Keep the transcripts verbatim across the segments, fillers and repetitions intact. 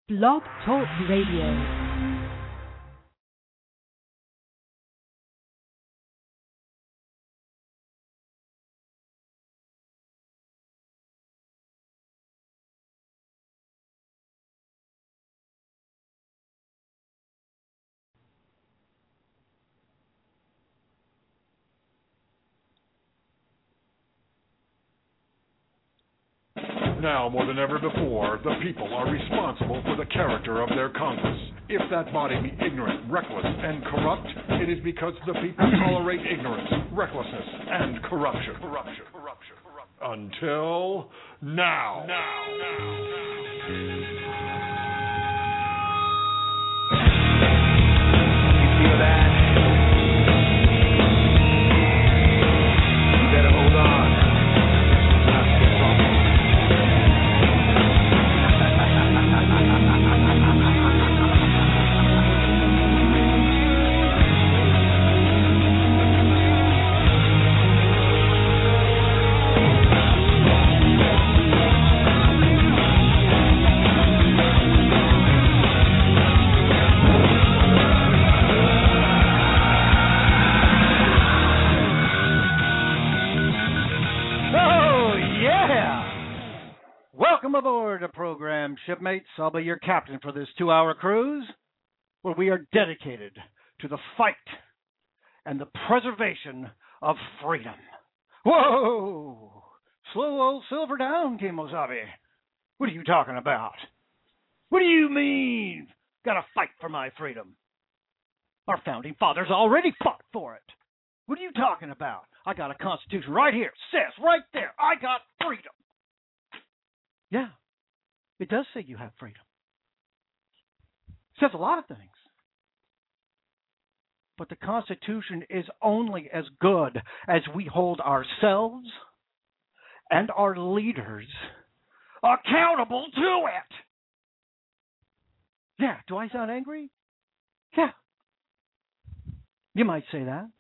Blog Talk Radio. Now more than ever before, the people are responsible for the character of their Congress. If that body be ignorant, reckless, and corrupt, it is because the people tolerate ignorance, recklessness, and corruption. Corruption. Corruption. Corruption. Until now. Now. Now. You feel that? You better hold on. Welcome aboard the program, shipmates. I'll be your captain for this two-hour cruise where we are dedicated to the fight and the preservation of freedom. Whoa! Slow old silver down, Kemosabe. What are you talking about? What do you mean, gotta fight for my freedom? Our founding fathers already fought for it. What are you talking about? I got a constitution right here. It says right there, I got freedom. Yeah, it does say you have freedom. It says a lot of things. But the Constitution is only as good as we hold ourselves and our leaders accountable to it. Yeah, do I sound angry? Yeah. You might say that.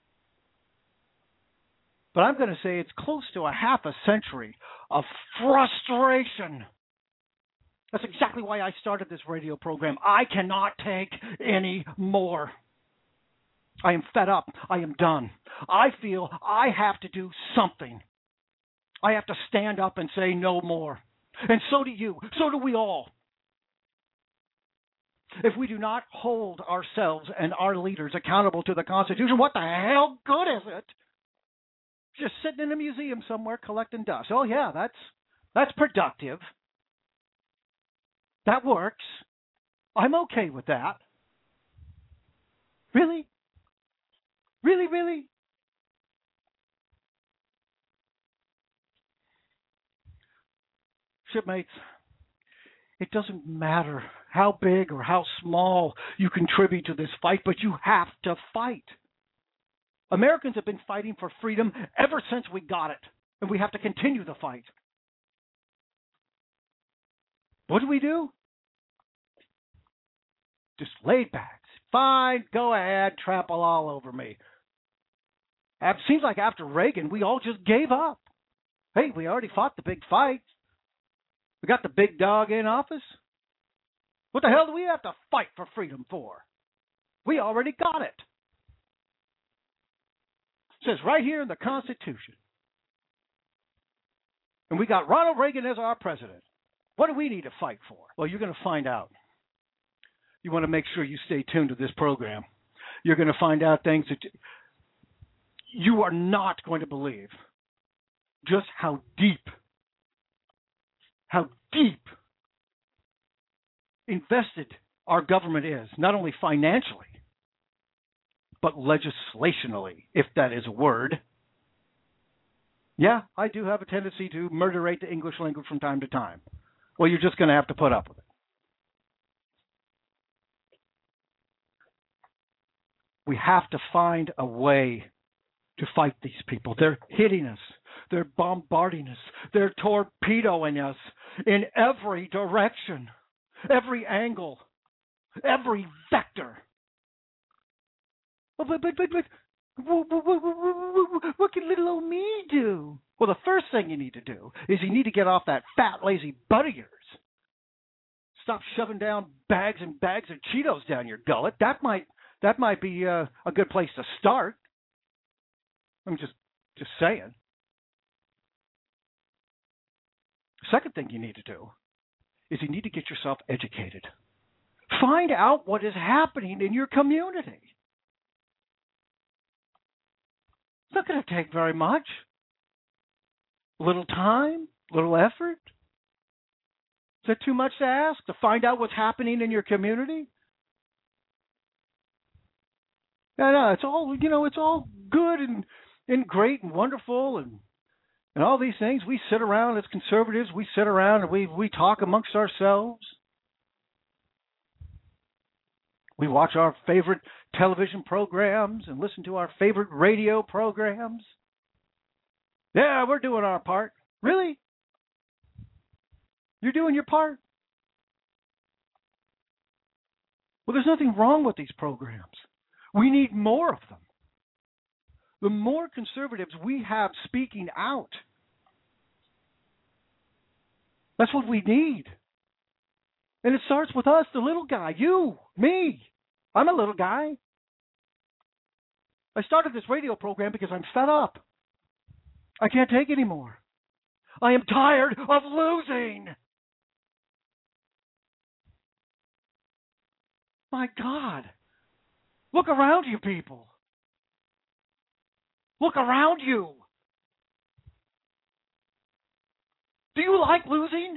But I'm going to say it's close to a half a century of frustration. That's exactly why I started this radio program. I cannot take any more. I am fed up. I am done. I feel I have to do something. I have to stand up and say no more. And so do you. So do we all. If we do not hold ourselves and our leaders accountable to the Constitution, what the hell good is it? Just sitting in a museum somewhere collecting dust. Oh, yeah, that's that's productive. That works. I'm okay with that. Really? Really, really? Shipmates, it doesn't matter how big or how small you contribute to this fight, but you have to fight. Americans have been fighting for freedom ever since we got it, and we have to continue the fight. What do we do? Just laid back. Fine, go ahead, trample all over me. It seems like after Reagan, we all just gave up. Hey, we already fought the big fight. We got the big dog in office. What the hell do we have to fight for freedom for? We already got it. It says right here in the Constitution. And we got Ronald Reagan as our president. What do we need to fight for? Well, you're going to find out. You want to make sure you stay tuned to this program. You're going to find out things that you are not going to believe. Just how deep, how deep invested our government is, not only financially, but legislationally, if that is a word. Yeah, I do have a tendency to murderate the English language from time to time. Well, you're just going to have to put up with it. We have to find a way to fight these people. They're hitting us. They're bombarding us. They're torpedoing us in every direction, every angle, every vector. But, but, but, but what, what, what, what can little old me do? Well, the first thing you need to do is you need to get off that fat, lazy butt of yours. stop shoving down bags and bags of Cheetos down your gullet. That might that might be uh, a good place to start. I'm just just saying. Second thing you need to do is you need to get yourself educated. Find out what is happening in your community. It's not going to take very much. A little time, a little effort. Is that too much to ask, to find out what's happening in your community? No, no, it's all, you know, it's all good and, and great and wonderful and and all these things. We sit around as conservatives, we sit around and we we talk amongst ourselves. We watch our favorite television programs and listen to our favorite radio programs. Yeah, we're doing our part. Really? You're doing your part? Well, there's nothing wrong with these programs. We need more of them. The more conservatives we have speaking out, that's what we need. And it starts with us, the little guy, you, me. I'm a little guy. I started this radio program because I'm fed up. I can't take anymore. I am tired of losing. My God. Look around you, people. Look around you. Do you like losing?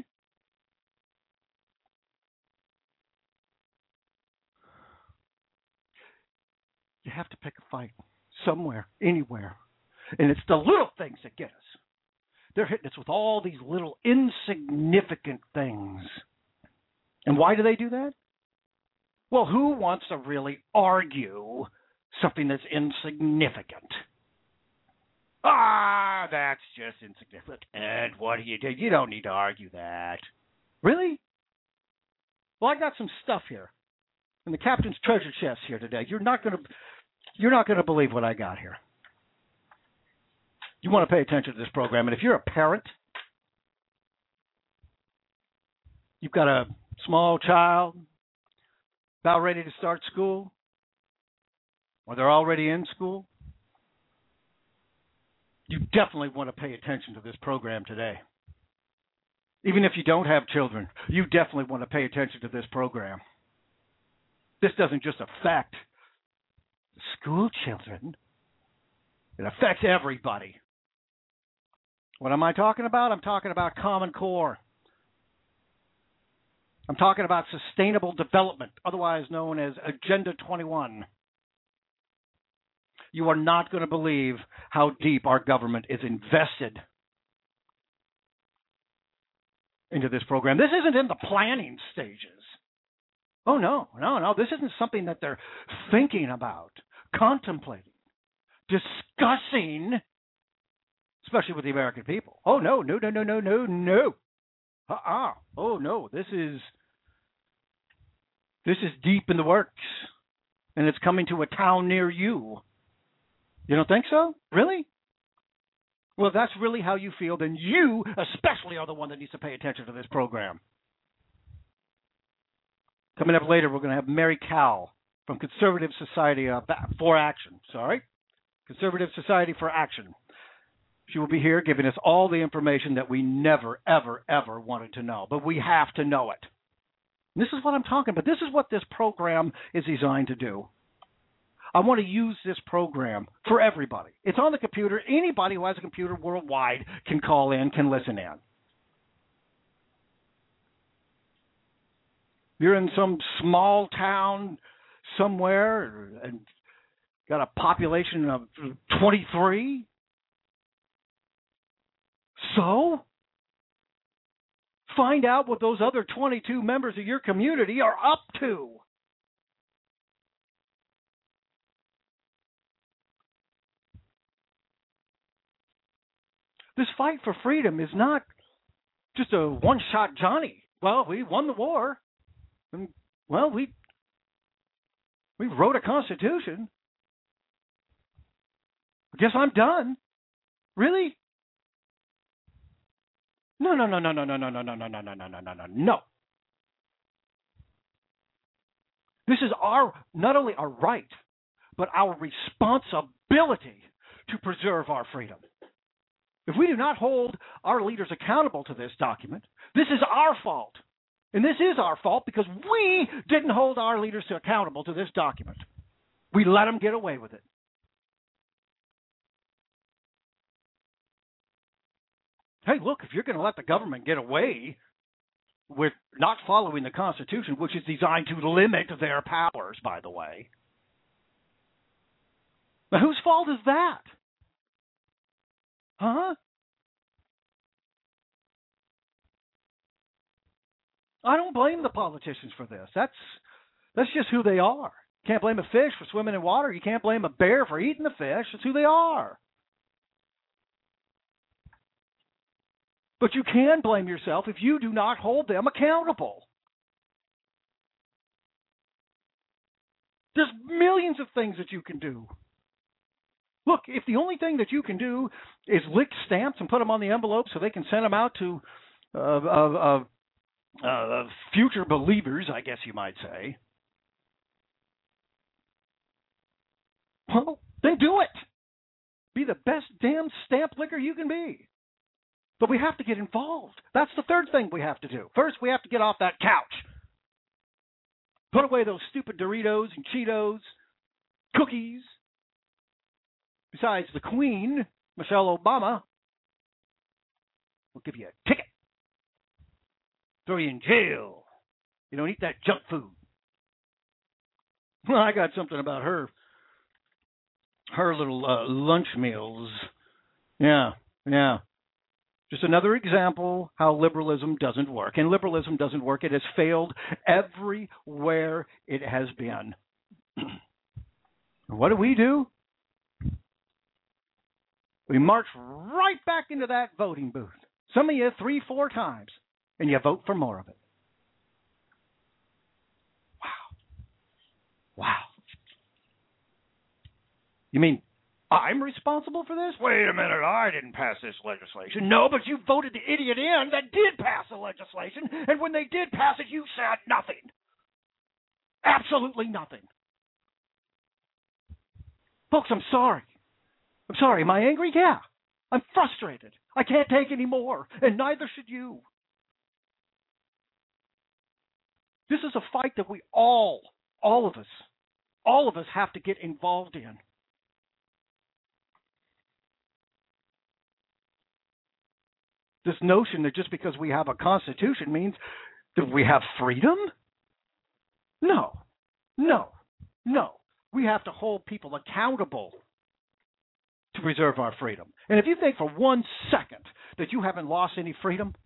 You have to pick a fight somewhere, anywhere. And it's the little things that get us. They're hitting us with all these little insignificant things. And why do they do that? Well, who wants to really argue something that's insignificant? Ah, that's just insignificant. And what do you do? You don't need to argue that. Really? Well, I got some stuff here in the captain's treasure chest here today. You're not going to, you're not going to believe what I got here. You want to pay attention to this program, and if you're a parent, you've got a small child about ready to start school, or they're already in school, you definitely want to pay attention to this program today. Even if you don't have children, you definitely want to pay attention to this program. This doesn't just affect school children. It affects everybody. What am I talking about? I'm talking about Common Core. I'm talking about sustainable development, otherwise known as Agenda twenty-one. You are not going to believe how deep our government is invested into this program. This isn't in the planning stages. Oh, no, no, no. This isn't something that they're thinking about, contemplating, discussing, especially with the American people. Oh, no, no, no, no, no, no, no. Uh-uh. Oh, no, this is, this is deep in the works, and it's coming to a town near you. You don't think so? Really? Well, if that's really how you feel, then you especially are the one that needs to pay attention to this program. Coming up later, we're going to have Mary Cowell from Conservative Society uh, for Action. Sorry, Conservative Society for Action. She will be here giving us all the information that we never, ever, ever wanted to know. But we have to know it. And this is what I'm talking about. This is what this program is designed to do. I want to use this program for everybody. It's on the computer. Anybody who has a computer worldwide can call in, can listen in. You're in some small town somewhere and got a population of twenty-three. So, find out what those other twenty-two members of your community are up to. This fight for freedom is not just a one-shot Johnny. Well, we won the war. And, well, we we wrote a constitution. I guess I'm done. Really? No, no, no, no, no, no, no, no, no, no, no, no, no, no, no, no, no. This is our, not only our right, but our responsibility to preserve our freedom. If we do not hold our leaders accountable to this document, this is our fault. And this is our fault because we didn't hold our leaders accountable to this document. We let them get away with it. Hey, look, if you're going to let the government get away with not following the Constitution, which is designed to limit their powers, by the way, now whose fault is that? Huh? I don't blame the politicians for this. That's that's just who they are. Can't blame a fish for swimming in water. You can't blame a bear for eating the fish. It's who they are. But you can blame yourself if you do not hold them accountable. There's millions of things that you can do. Look, if the only thing that you can do is lick stamps and put them on the envelope so they can send them out to uh, uh, uh, uh, future believers, I guess you might say, well, then do it. Be the best damn stamp licker you can be. But we have to get involved. That's the third thing we have to do. First, we have to get off that couch. Put away those stupid Doritos and Cheetos, cookies. Besides, the Queen, Michelle Obama, will give you a ticket. Throw you in jail. You don't eat that junk food. Well, I got something about her. Her little uh, lunch meals. Yeah, yeah. Just another example how liberalism doesn't work. And liberalism doesn't work. It has failed everywhere it has been. What do we do? We march right back into that voting booth. Some of you three, four times, and you vote for more of it. Wow. Wow. You mean I'm responsible for this? Wait a minute, I didn't pass this legislation. No, but you voted the idiot in that did pass the legislation, and when they did pass it, you said nothing. Absolutely nothing. Folks, I'm sorry. I'm sorry. Am I angry? Yeah. I'm frustrated. I can't take any more, and neither should you. This is a fight that we all, all of us, all of us have to get involved in. This notion that just because we have a constitution means that we have freedom? No, no, no. We have to hold people accountable to preserve our freedom. And if you think for one second that you haven't lost any freedom,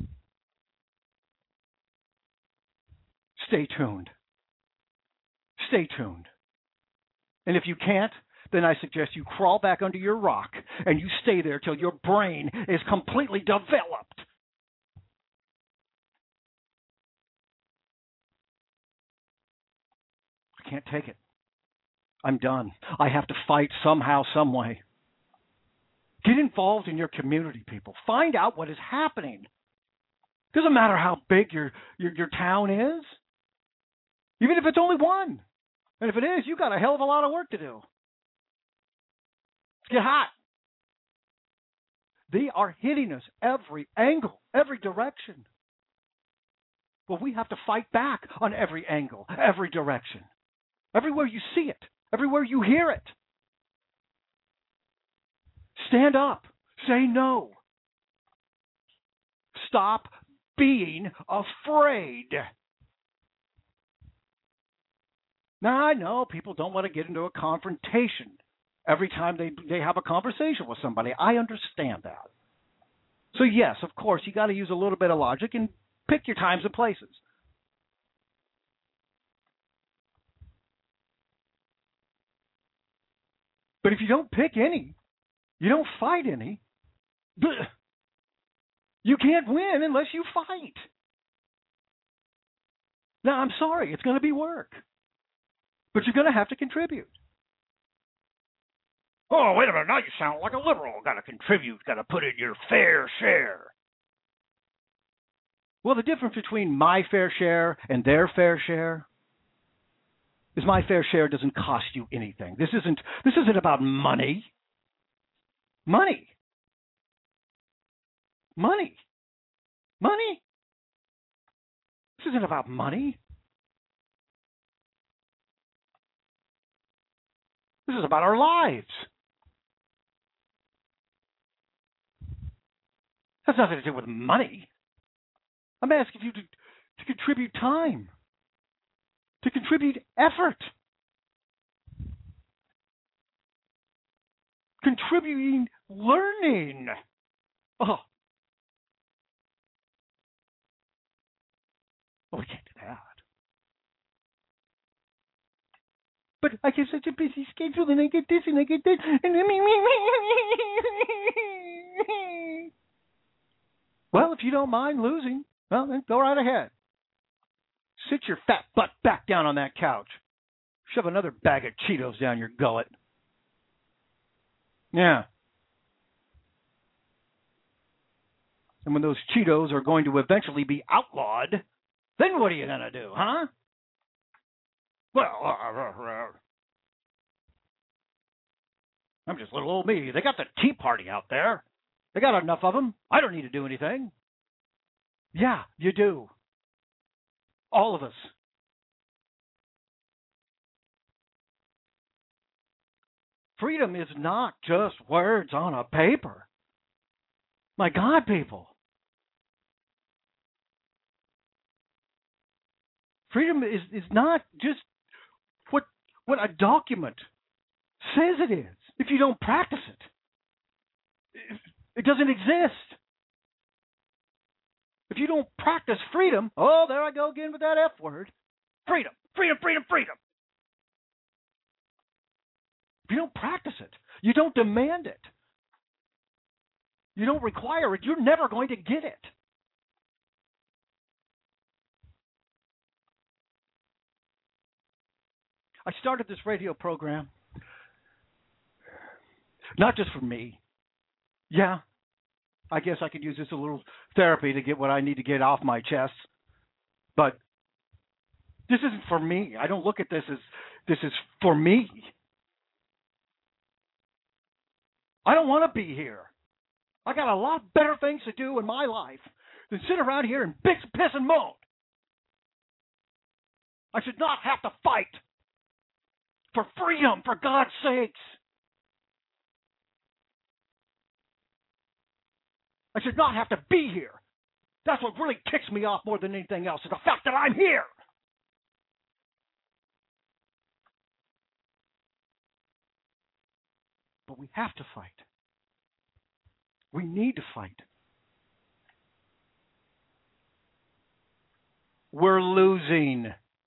stay tuned. Stay tuned. And if you can't, then I suggest you crawl back under your rock and you stay there till your brain is completely developed. I can't take it. I'm done. I have to fight somehow, some way. Get involved in your community, people. Find out what is happening. Doesn't matter how big your, your, your town is. Even if it's only one. And if it is, you've got a hell of a lot of work to do. Let's get hot. They are hitting us every angle, every direction. Well, we have to fight back on every angle, every direction. Everywhere you see it, everywhere you hear it. Stand up. Say no. Stop being afraid. Now, I know people don't want to get into a confrontation every time they, they have a conversation with somebody. I understand that. So, yes, of course, you got to use a little bit of logic and pick your times and places. But if you don't pick any, you don't fight any, you can't win unless you fight. Now, I'm sorry, it's going to be work. But you're going to have to contribute. Oh, wait a minute, now you sound like a liberal. Got to contribute, got to put in your fair share. Well, the difference between my fair share and their fair share is my fair share doesn't cost you anything. This isn't this isn't about money. Money. Money. Money. This isn't about money. This is about our lives. Has nothing to do with money. I'm asking you to, to contribute time, to contribute effort, contributing learning. Oh, well, we can't do that. But I get such a busy schedule, and I get this, and I get that, and I mean, well, if you don't mind losing, well, then go right ahead. Sit your fat butt back down on that couch. Shove another bag of Cheetos down your gullet. Yeah. And when those Cheetos are going to eventually be outlawed, then what are you going to do, huh? Well, uh, I'm just little old me. They got the Tea Party out there. They got enough of them. I don't need to do anything. Yeah, you do. All of us. Freedom is not just words on a paper. My God, people. Freedom is, is not just what what a document says it is. If you don't practice it, it doesn't exist. If you don't practice freedom, oh, there I go again with that F word. Freedom, freedom, freedom, freedom. If you don't practice it, you don't demand it, you don't require it, you're never going to get it. I started this radio program not just for me. Yeah, I guess I could use this a little therapy to get what I need to get off my chest. But this isn't for me. I don't look at this as this is for me. I don't want to be here. I got a lot better things to do in my life than sit around here and bitch, piss, and moan. I should not have to fight for freedom, for God's sakes. I should not have to be here. That's what really ticks me off more than anything else, is the fact that I'm here. But we have to fight. We need to fight. We're losing.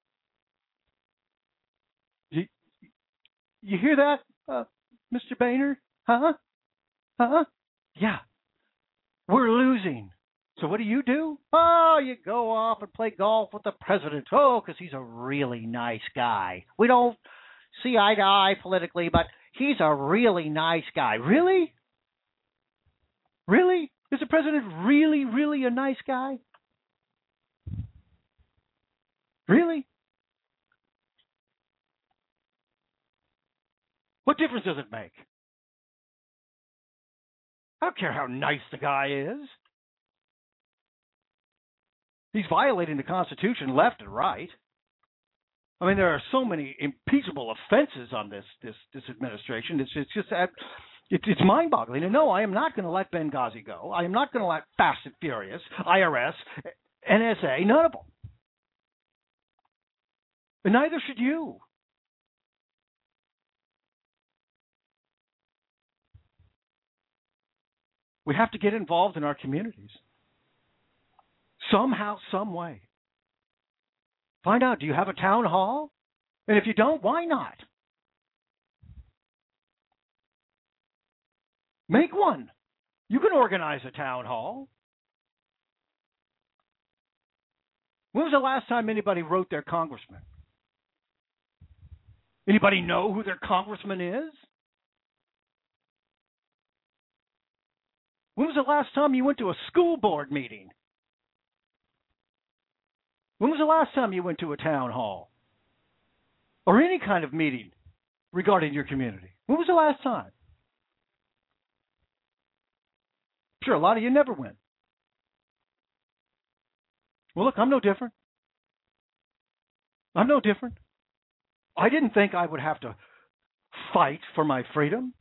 You, you hear that, uh, Mister Boehner? Huh? Huh? Yeah. We're losing. So what do you do? Oh, you go off and play golf with the president. Oh, because he's a really nice guy. We don't see eye to eye politically, but he's a really nice guy. Really? Really? Is the president really, really a nice guy? Really? What difference does it make? I don't care how nice the guy is. He's violating the Constitution left and right. I mean, there are so many impeachable offenses on this this this administration. It's it's just it's it's mind-boggling. And no, I am not going to let Benghazi go. I am not going to let Fast and Furious, I R S, N S A, none of them. And neither should you. We have to get involved in our communities. Somehow, some way. Find out, do you have a town hall? And if you don't, why not? Make one. You can organize a town hall. When was the last time anybody wrote their congressman? Anybody know who their congressman is? When was the last time you went to a school board meeting? When was the last time you went to a town hall? or any kind of meeting regarding your community? When was the last time? Sure, a lot of you never went. Well, look, I'm no different. I'm no different. I didn't think I would have to fight for my freedom.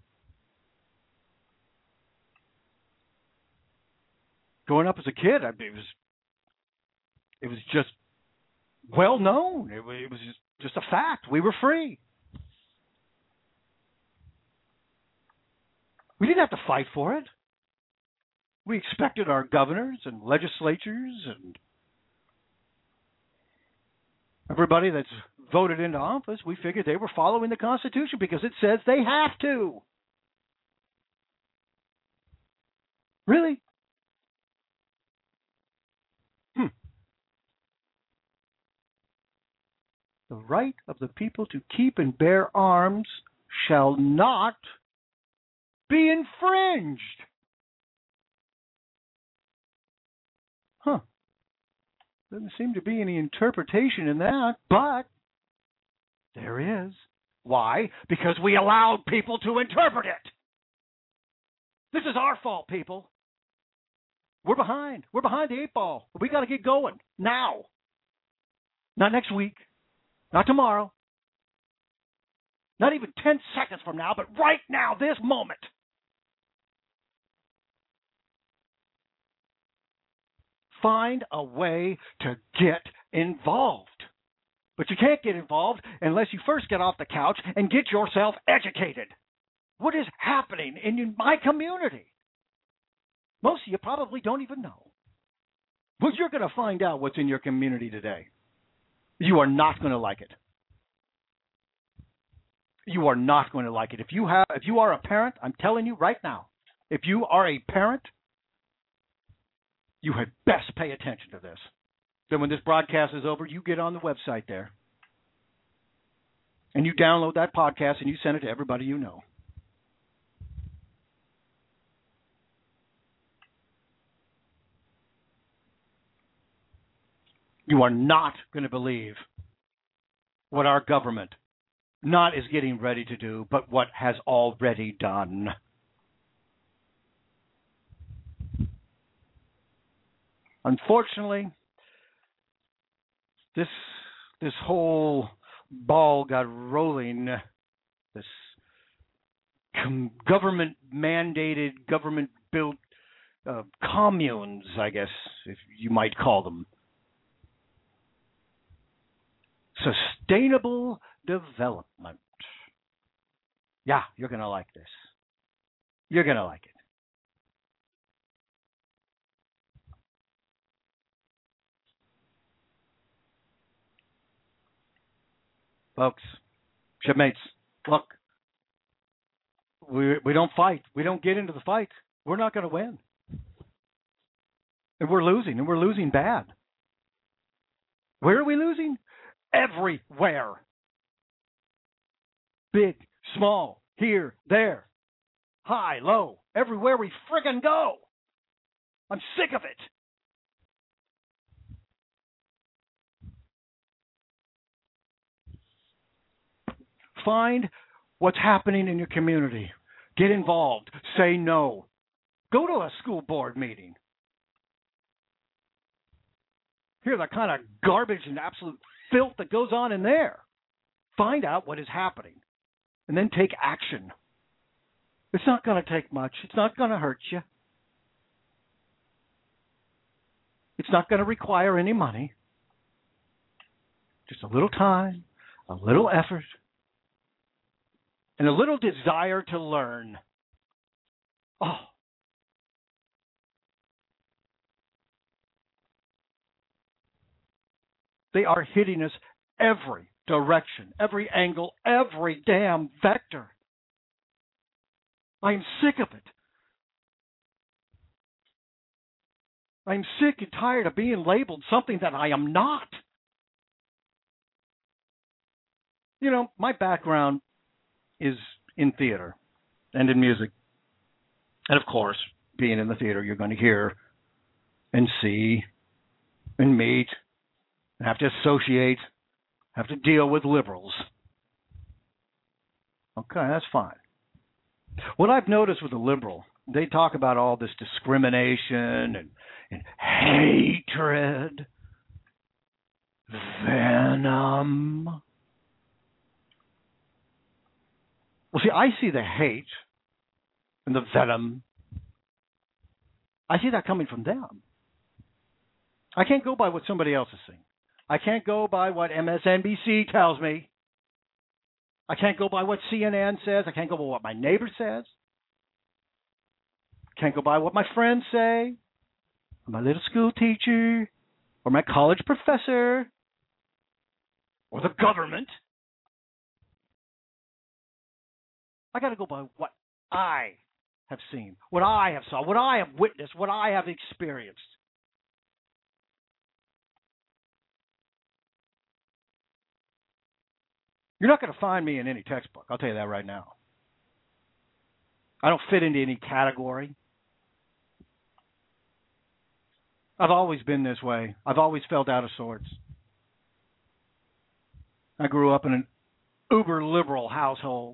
Growing up as a kid, I, it was it was just well known. It, it was just, just a fact. We were free. We didn't have to fight for it. We expected our governors and legislatures and everybody that's voted into office, we figured they were following the Constitution because it says they have to. Really? Hmm. The right of the people to keep and bear arms shall not be infringed. Huh. Doesn't seem to be any interpretation in that, but there is. Why? Because we allowed people to interpret it. This is our fault, people. We're behind. We're behind the eight ball. We got to get going now. Not next week. Not tomorrow. Not even ten seconds from now, but right now, this moment. Find a way to get involved. But you can't get involved unless you first get off the couch and get yourself educated. What is happening in my community? Most of you probably don't even know. But you're going to find out what's in your community today. You are not going to like it. You are not going to like it. If you have, if you are a parent, I'm telling you right now, if you are a parent, you had best pay attention to this. Then when this broadcast is over, you get on the website there and you download that podcast and you send it to everybody you know. You are not going to believe what our government not is getting ready to do, but what has already done. Unfortunately, this this whole ball got rolling. This com- government-mandated, government-built uh, communes, I guess, if you might call them. Sustainable development. Yeah, you're going to like this. You're going to like it. Folks, shipmates, look, we we don't fight. We don't get into the fight. We're not going to win. And we're losing, and we're losing bad. Where are we losing? Everywhere. Big, small, here, there, high, low, everywhere we friggin' go. I'm sick of it. Find what's happening in your community. Get involved. Say no. Go to a school board meeting. Hear the kind of garbage and absolute filth that goes on in there. Find out what is happening. And then take action. It's not going to take much. It's not going to hurt you. It's not going to require any money. Just a little time, a little effort, and a little desire to learn. Oh. They are hitting us every direction, every angle, every damn vector. I am sick of it. I'm sick and tired of being labeled something that I am not. You know, my background is in theater and in music. And of course, being in the theater, you're going to hear and see and meet, have to associate, have to deal with liberals. Okay, that's fine. What I've noticed with the liberal, they talk about all this discrimination and, and hatred, venom. Well, see, I see the hate and the venom. I see that coming from them. I can't go by what somebody else is saying. I can't go by what M S N B C tells me. I can't go by what C N N says. I can't go by what my neighbor says. I can't go by what my friends say, or my little school teacher, or my college professor, or the government. I got to go by what I have seen, what I have saw, what I have witnessed, what I have experienced. You're not going to find me in any textbook. I'll tell you that right now. I don't fit into any category. I've always been this way. I've always felt out of sorts. I grew up in an uber liberal household.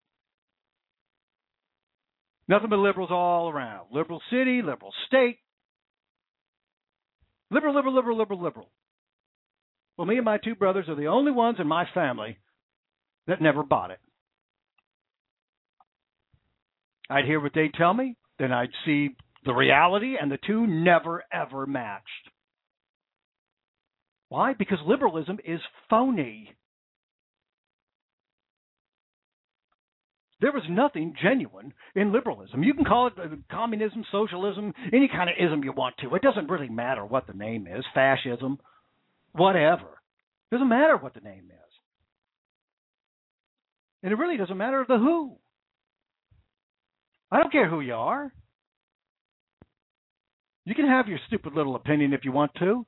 Nothing but liberals all around. Liberal city, liberal state. Liberal, liberal, liberal, liberal, liberal. Well, me and my two brothers are the only ones in my family that never bought it. I'd hear what they'd tell me, then I'd see the reality, and the two never, ever matched. Why? Because liberalism is phony. There was nothing genuine in liberalism. You can call it communism, socialism, any kind of ism you want to. It doesn't really matter what the name is, fascism, whatever. It doesn't matter what the name is. And it really doesn't matter the who. I don't care who you are. You can have your stupid little opinion if you want to.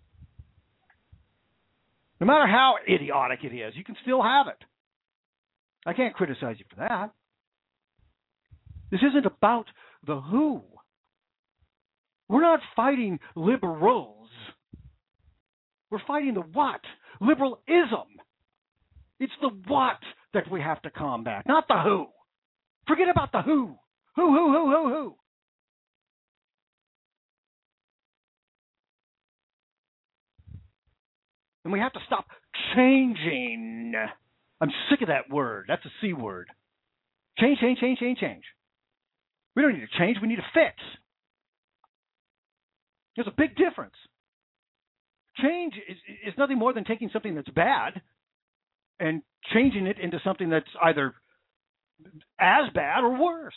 No matter how idiotic it is, you can still have it. I can't criticize you for that. This isn't about the who. We're not fighting liberals. We're fighting the what. Liberalism. It's the what that we have to combat, not the who. Forget about the who. Who, who, who, who, who. And we have to stop changing. I'm sick of that word. That's a C word. Change, change, change, change, change. We don't need to change. We need to fix. There's a big difference. Change is, is nothing more than taking something that's bad and changing it into something that's either as bad or worse.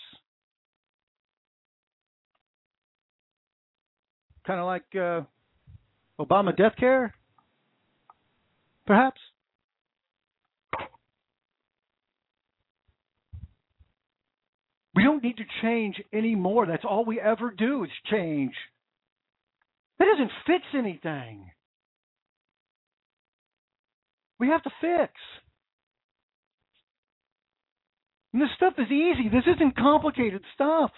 Kind of like uh, Obama death care, perhaps. We don't need to change anymore. That's all we ever do is change. That doesn't fix anything. We have to fix. And this stuff is easy. This isn't complicated stuff.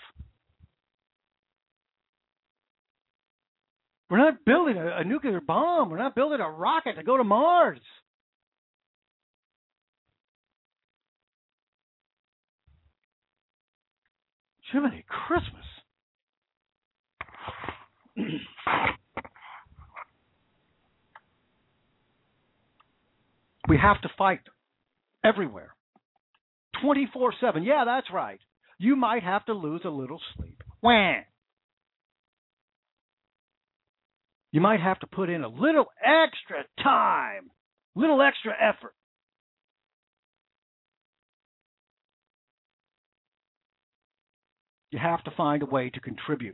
We're not building a, a nuclear bomb. We're not building a rocket to go to Mars. Jiminy Christmas. We have to fight everywhere. twenty-four seven. Yeah, that's right. You might have to lose a little sleep. Wah. You might have to put in a little extra time, little extra effort. You have to find a way to contribute.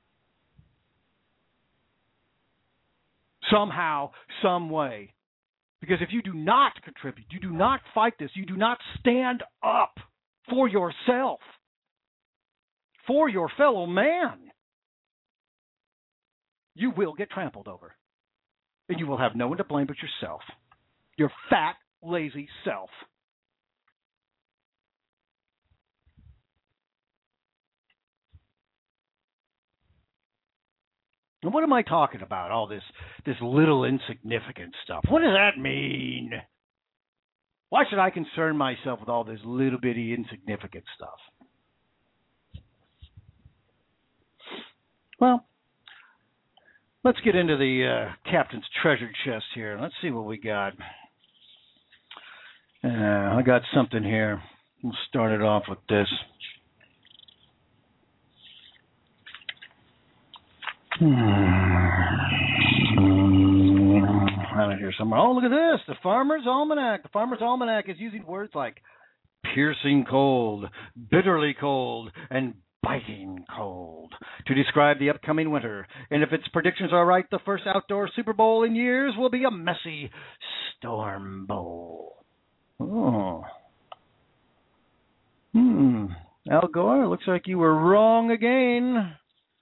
Somehow, some way. Because if you do not contribute, you do not fight this, you do not stand up for yourself, for your fellow man, you will get trampled over. And you will have no one to blame but yourself. Your fat, lazy self. And what am I talking about? All this, this little insignificant stuff. What does that mean? Why should I concern myself with all this little bitty insignificant stuff? Well, let's get into the uh, captain's treasure chest here. Let's see what we got. Uh, I got something here. We'll start it off with this. Hmm. I have it here somewhere. Oh, look at this. The Farmer's Almanac. The Farmer's Almanac is using words like piercing cold, bitterly cold, and biting cold to describe the upcoming winter. And if its predictions are right, the first outdoor Super Bowl in years will be a messy Storm Bowl. Oh. Hmm. Al Gore, looks like you were wrong again.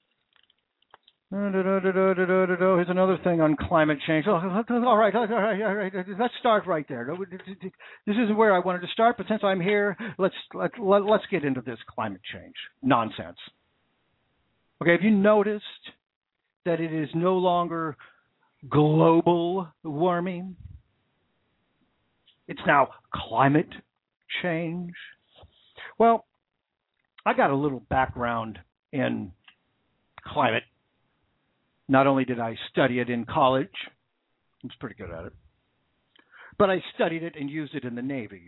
Here's another thing on climate change. Oh, all right, all right, all right. Let's start right there. This isn't where I wanted to start, but since I'm here, let's let, let, let's get into this climate change nonsense. Okay, have you noticed that it is no longer global warming? It's now climate change. Well, I got a little background in climate. Not only did I study it in college, I was pretty good at it, but I studied it and used it in the Navy.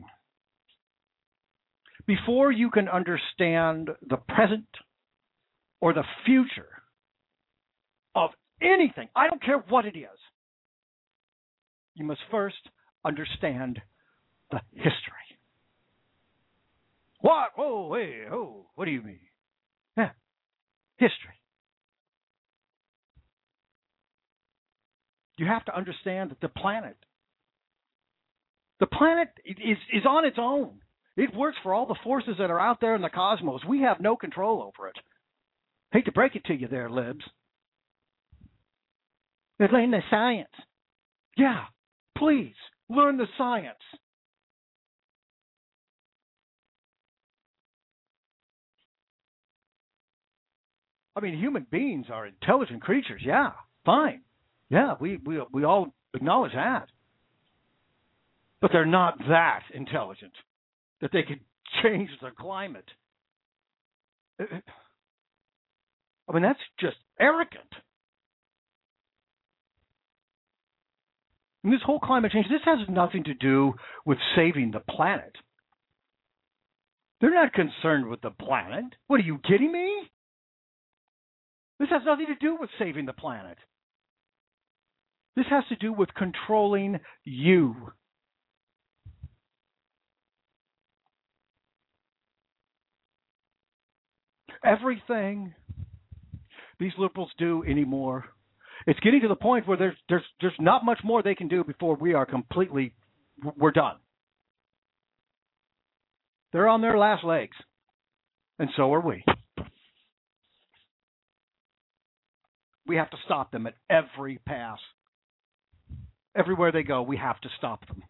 Before you can understand the present or the future of anything, I don't care what it is, you must first understand the history. What? Oh, hey, oh, what do you mean? Yeah, history. You have to understand that the planet, the planet is, is on its own. It works for all the forces that are out there in the cosmos. We have no control over it. Hate to break it to you there, libs. It's in the science. Yeah, please, learn the science. I mean, human beings are intelligent creatures. Yeah, fine. Yeah, we, we we all acknowledge that. But they're not that intelligent that they could change the climate. I mean, that's just arrogant. And this whole climate change, this has nothing to do with saving the planet. They're not concerned with the planet. What, are you kidding me? This has nothing to do with saving the planet. This has to do with controlling you. Everything these liberals do anymore, it's getting to the point where there's there's there's not much more they can do before we are completely, we're done. They're on their last legs, and so are we. We have to stop them at every pass. Everywhere they go, we have to stop them.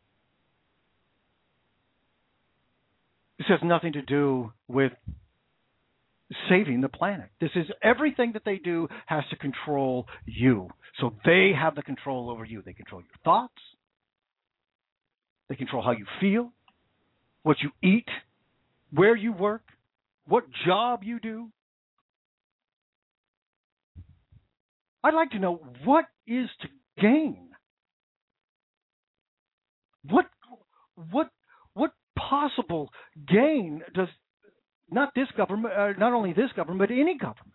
This has nothing to do with saving the planet. This is everything that they do has to control you. So they have the control over you. They control your thoughts. They control how you feel, what you eat, where you work, what job you do. I'd like to know what is to gain. What what what possible gain does not this government, uh, not only this government, but any government?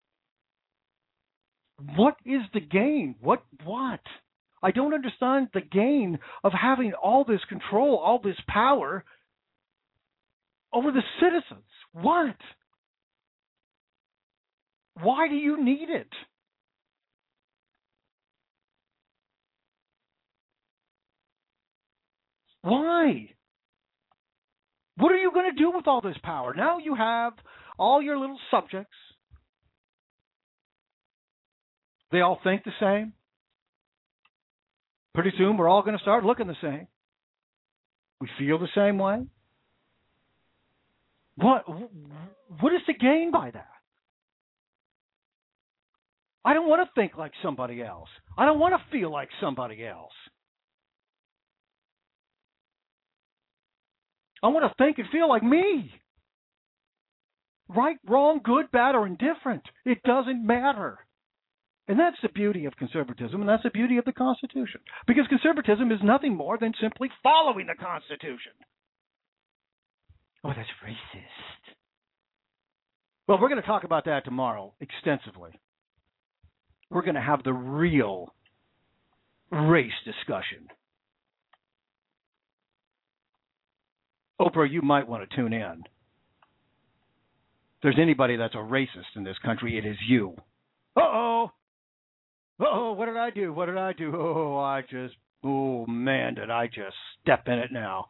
What is the gain? What what? I don't understand the gain of having all this control, all this power over the citizens. What? Why do you need it? Why? What are you going to do with all this power? Now you have all your little subjects. They all think the same. Pretty soon we're all going to start looking the same. We feel the same way. What, what is the gain by that? I don't want to think like somebody else. I don't want to feel like somebody else. I want to think and feel like me. Right, wrong, good, bad, or indifferent. It doesn't matter. And that's the beauty of conservatism, and that's the beauty of the Constitution. Because conservatism is nothing more than simply following the Constitution. Oh, that's racist. Well, we're going to talk about that tomorrow extensively. We're going to have the real race discussion. Oprah, you might want to tune in. If there's anybody that's a racist in this country, it is you. Uh-oh. Uh-oh, what did I do? What did I do? Oh, I just, oh, man, did I just step in it now.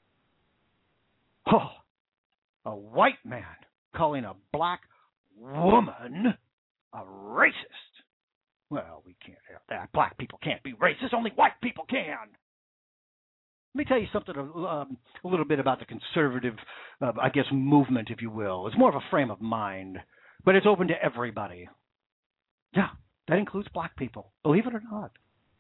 Oh, a white man calling a black woman a racist. Well, we can't have that. Black people can't be racist. Only white people can. Let me tell you something um, a little bit about the conservative, uh, I guess, movement, if you will. It's more of a frame of mind, but it's open to everybody. Yeah, that includes black people, believe it or not.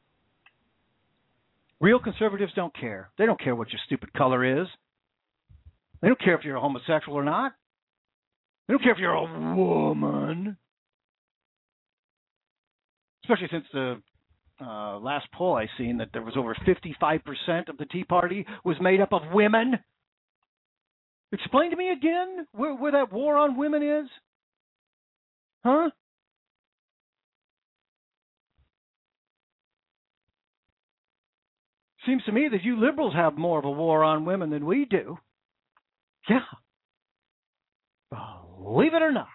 Real conservatives don't care. They don't care what your stupid color is. They don't care if you're a homosexual or not. They don't care if you're a woman. Especially since the uh, last poll I seen that there was over fifty-five percent of the Tea Party was made up of women. Explain to me again where, where that war on women is. Huh? Seems to me that you liberals have more of a war on women than we do. Yeah. Believe it or not.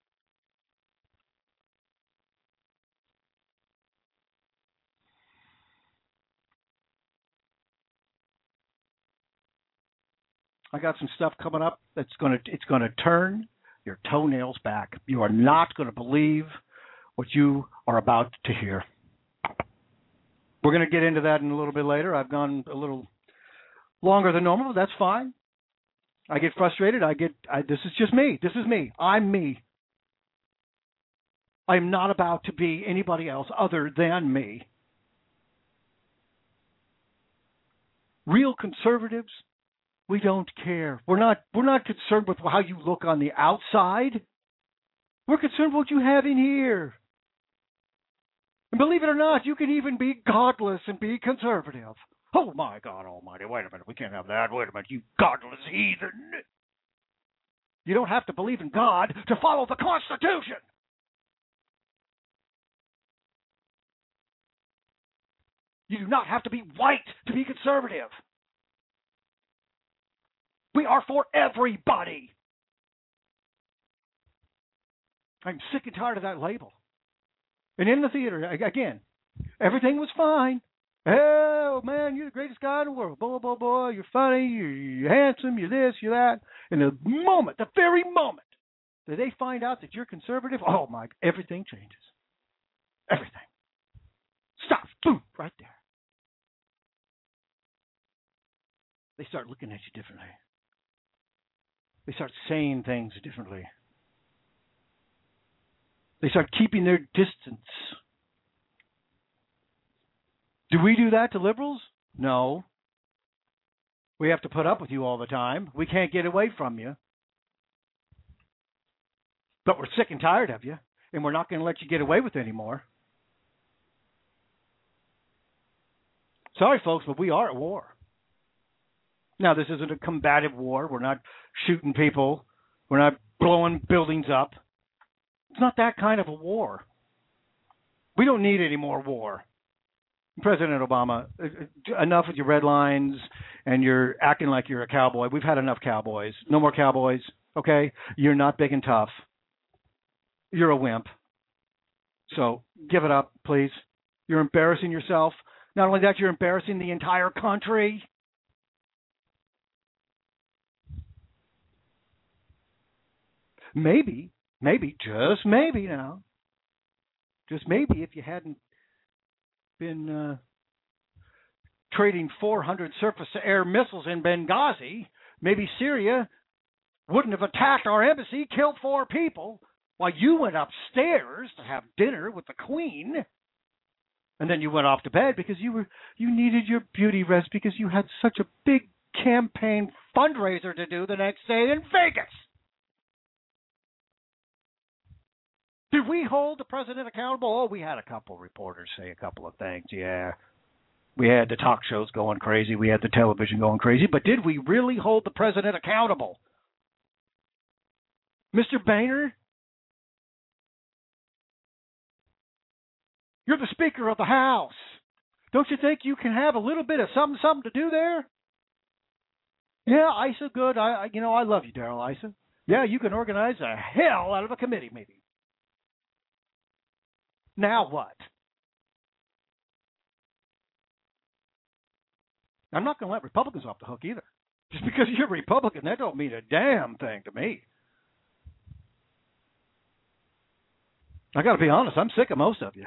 I got some stuff coming up that's going to it's going to turn your toenails back. You are not going to believe what you are about to hear. We're going to get into that in a little bit later. I've gone a little longer than normal. That's fine. I get frustrated. I get. I, this is just me. This is me. I'm me. I'm not about to be anybody else other than me. Real conservatives, we don't care. We're not. We're not concerned with how you look on the outside. We're concerned with what you have in here. And believe it or not, you can even be godless and be conservative. Oh, my God almighty. Wait a minute. We can't have that. Wait a minute. You godless heathen. You don't have to believe in God to follow the Constitution. You do not have to be white to be conservative. We are for everybody. I'm sick and tired of that label. And in the theater, again, everything was fine. Oh, man, you're the greatest guy in the world. Boy, boy, boy, you're funny, you're, you're handsome, you're this, you're that. And the moment, the very moment that they find out that you're conservative, oh, my, everything changes. Everything. Stop. Boom. Right there. They start looking at you differently. They start saying things differently. They start keeping their distance. Do we do that to liberals? No. We have to put up with you all the time. We can't get away from you. But we're sick and tired of you, and we're not going to let you get away with it anymore. Sorry, folks, but we are at war. Now, this isn't a combative war. We're not shooting people. We're not blowing buildings up. It's not that kind of a war. We don't need any more war. President Obama, enough with your red lines and you're acting like you're a cowboy. We've had enough cowboys. No more cowboys, okay? You're not big and tough. You're a wimp. So give it up, please. You're embarrassing yourself. Not only that, you're embarrassing the entire country. Maybe, maybe, just maybe now, just maybe if you hadn't been uh, trading four hundred surface-to-air missiles in Benghazi, maybe Syria wouldn't have attacked our embassy, killed four people, while you went upstairs to have dinner with the Queen, and then you went off to bed because you were you needed your beauty rest because you had such a big campaign fundraiser to do the next day in Vegas. Did we hold the president accountable? Oh, we had a couple of reporters say a couple of things, yeah. We had the talk shows going crazy. We had the television going crazy. But did we really hold the president accountable? Mister Boehner, you're the Speaker of the House. Don't you think you can have a little bit of something, something to do there? Yeah, Issa, good. I, I you know, I love you, Darrell Issa. Yeah, you can organize the hell out of a committee, maybe. Now what? I'm not going to let Republicans off the hook either. Just because you're a Republican, that don't mean a damn thing to me. I got to be honest, I'm sick of most of you.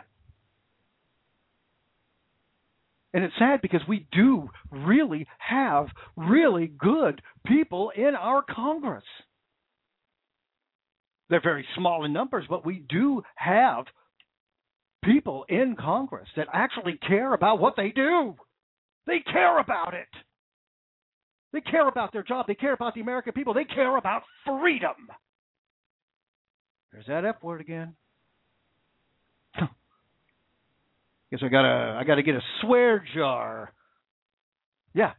And it's sad because we do really have really good people in our Congress. They're very small in numbers, but we do have people in Congress that actually care about what they do. They care about it. They care about their job. They care about the American people. They care about freedom. There's that F word again. Guess I gotta I gotta get a swear jar. Yeah.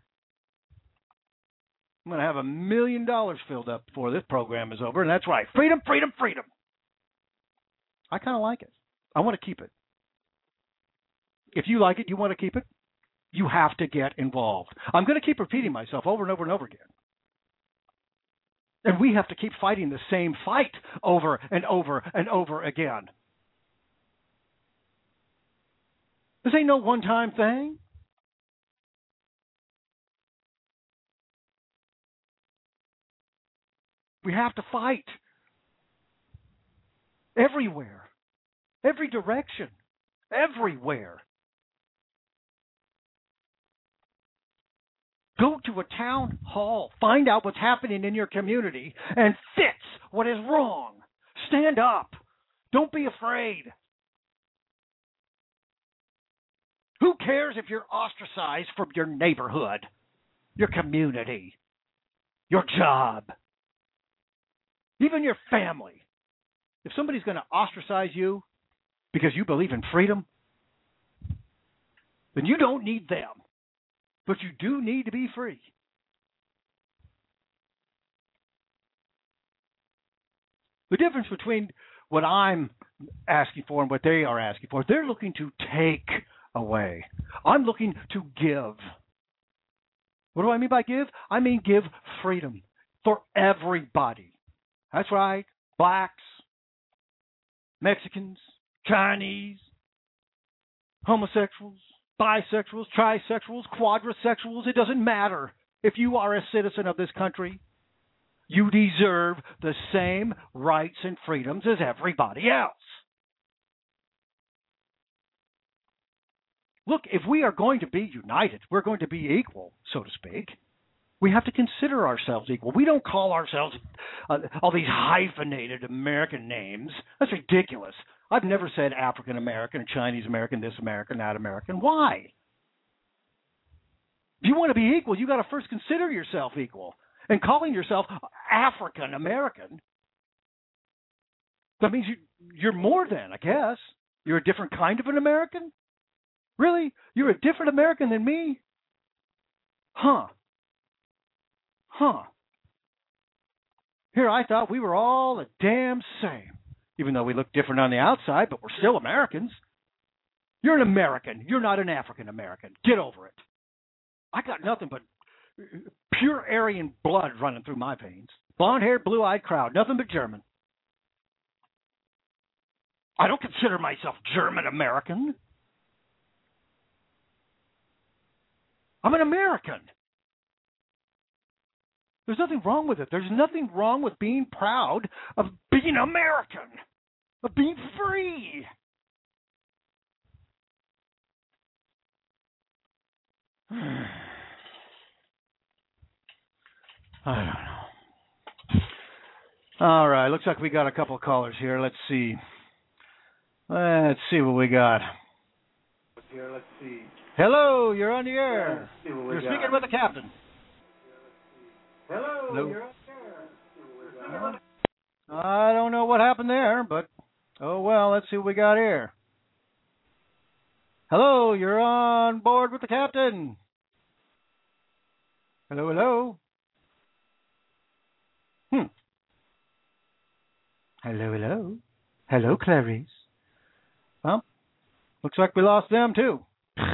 I'm gonna have a million dollars filled up before this program is over, and that's right. Freedom, freedom, freedom. I kinda like it. I want to keep it. If you like it, you want to keep it, you have to get involved. I'm going to keep repeating myself over and over and over again. And we have to keep fighting the same fight over and over and over again. This ain't no one-time thing. We have to fight everywhere, every direction, everywhere. Go to a town hall, find out what's happening in your community, and fix what is wrong. Stand up. Don't be afraid. Who cares if you're ostracized from your neighborhood, your community, your job, even your family? If somebody's going to ostracize you because you believe in freedom, then you don't need them. But you do need to be free. The difference between what I'm asking for and what they are asking for, they're looking to take away. I'm looking to give. What do I mean by give? I mean give freedom for everybody. That's right. Blacks, Mexicans, Chinese, homosexuals, bisexuals, trisexuals, quadrisexuals. It doesn't matter. If you are a citizen of this country, you deserve the same rights and freedoms as everybody else. Look, if we are going to be united, we're going to be equal, so to speak. We have to consider ourselves equal. We don't call ourselves uh, all these hyphenated American names. That's ridiculous. I've never said African American, Chinese American, this American, that American. Why? If you want to be equal, you got to first consider yourself equal. And calling yourself African American, that means you, you're more than, I guess. You're a different kind of an American? Really? You're a different American than me? Huh. Huh. Here, I thought we were all the damn same. Even though we look different on the outside, but we're still Americans. You're an American. You're not an African American. Get over it. I got nothing but pure Aryan blood running through my veins. Blonde-haired, blue-eyed crowd. Nothing but German. I don't consider myself German American. I'm an American. There's nothing wrong with it. There's nothing wrong with being proud of being American, of being free. I don't know. All right, looks like we got a couple of callers here. Let's see. Let's see what we got. Here, let's see. Hello, you're on the air. Let's see what we You're got. speaking with the captain. Hello. Hello. You're up there. I don't know what happened there, but oh well. Let's see what we got here. Hello, you're on board with the captain. Hello, hello. Hmm. Hello, hello. Hello, Clarice. Well, looks like we lost them too.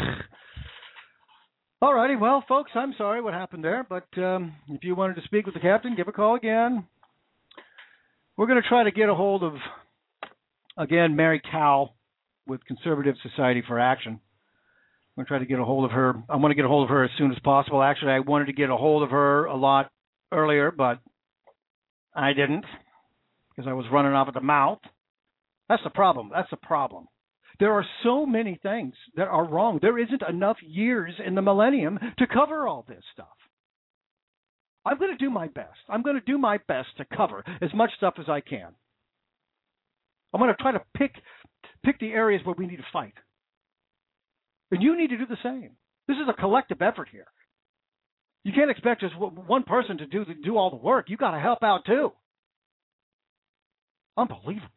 All righty, well, folks, I'm sorry what happened there, but um, if you wanted to speak with the captain, give a call again. We're going to try to get a hold of, again, Mary Cowell with Conservative Society for Action. I'm going to try to get a hold of her. I want to get a hold of her as soon as possible. Actually, I wanted to get a hold of her a lot earlier, but I didn't because I was running off at the mouth. That's the problem. That's the problem. There are so many things that are wrong. There isn't enough years in the millennium to cover all this stuff. I'm going to do my best. I'm going to do my best to cover as much stuff as I can. I'm going to try to pick pick the areas where we need to fight. And you need to do the same. This is a collective effort here. You can't expect just one person to do the, do all the work. You got to help out too. Unbelievable.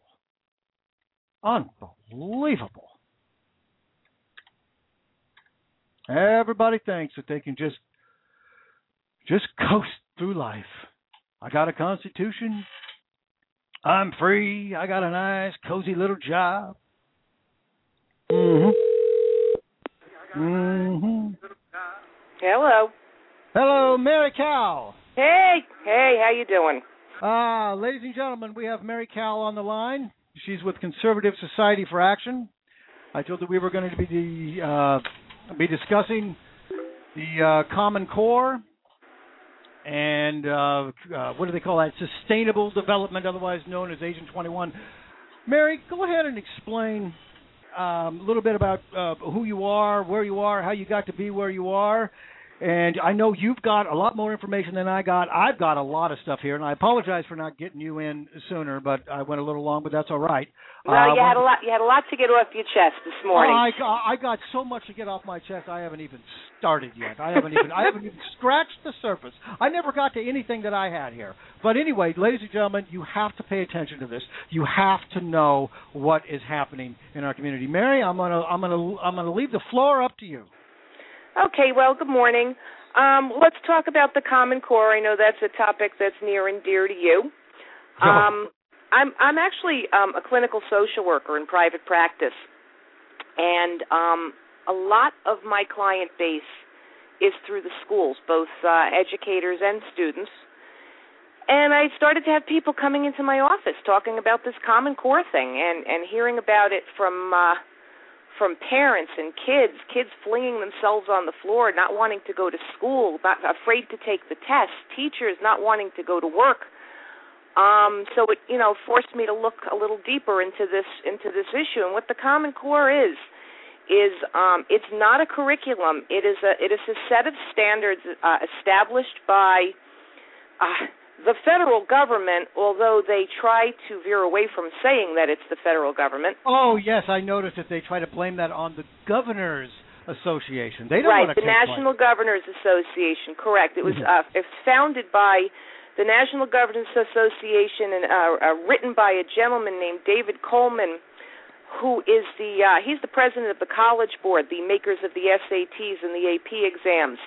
Unbelievable. Everybody thinks that they can just just coast through life. I got a constitution. I'm free. I got a nice, cozy little job. Mm-hmm. Mm-hmm. Hello. Hello, Mary Cowell. Hey, hey, how you doing? Uh, ladies and gentlemen, we have Mary Cowell on the line. She's with Conservative Society for Action. I told her we were going to be uh, be discussing the uh, Common Core and uh, uh, what do they call that? Sustainable development, otherwise known as Agent twenty-one. Mary, go ahead and explain um, a little bit about uh, who you are, where you are, how you got to be where you are. And I know you've got a lot more information than I got. I've got a lot of stuff here, and I apologize for not getting you in sooner, but I went a little long, but that's all right. Well, uh, you had a lot. You had a lot to get off your chest this morning. I got, I got so much to get off my chest. I haven't even started yet. I haven't even I haven't even scratched the surface. I never got to anything that I had here. But anyway, ladies and gentlemen, you have to pay attention to this. You have to know what is happening in our community. Mary, I'm gonna I'm gonna I'm gonna leave the floor up to you. Okay, well, good morning. Um, let's talk about the Common Core. I know that's a topic that's near and dear to you. Um, I'm I'm actually um, a clinical social worker in private practice, and um, a lot of my client base is through the schools, both uh, educators and students. And I started to have people coming into my office talking about this Common Core thing and, and hearing about it from uh, from parents and kids, kids flinging themselves on the floor, not wanting to go to school, not afraid to take the test, teachers not wanting to go to work. Um, so it, you know, forced me to look a little deeper into this into this issue. And what the Common Core is, is um, it's not a curriculum. It is a it is a set of standards uh, established by uh, the federal government, although they try to veer away from saying that it's the federal government. Oh, yes, I noticed that they try to blame that on the Governors Association. They don't right, want to the National blame. Governors Association, correct. It was uh, it's founded by the National Governors Association and uh, uh, written by a gentleman named David Coleman, who is the uh, he's the president of the College Board, the makers of the S A Ts and the A P exams.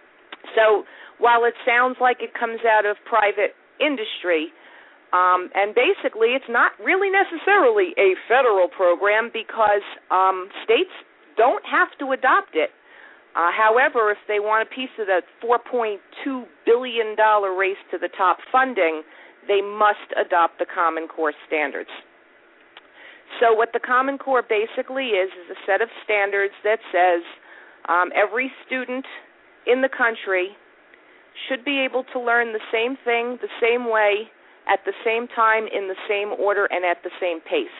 So while it sounds like it comes out of private industry, um, and basically it's not really necessarily a federal program because um, states don't have to adopt it. Uh, however, if they want a piece of the four point two billion dollars race to the top funding, they must adopt the Common Core standards. So what the Common Core basically is is a set of standards that says um, every student in the country should be able to learn the same thing, the same way, at the same time, in the same order, and at the same pace.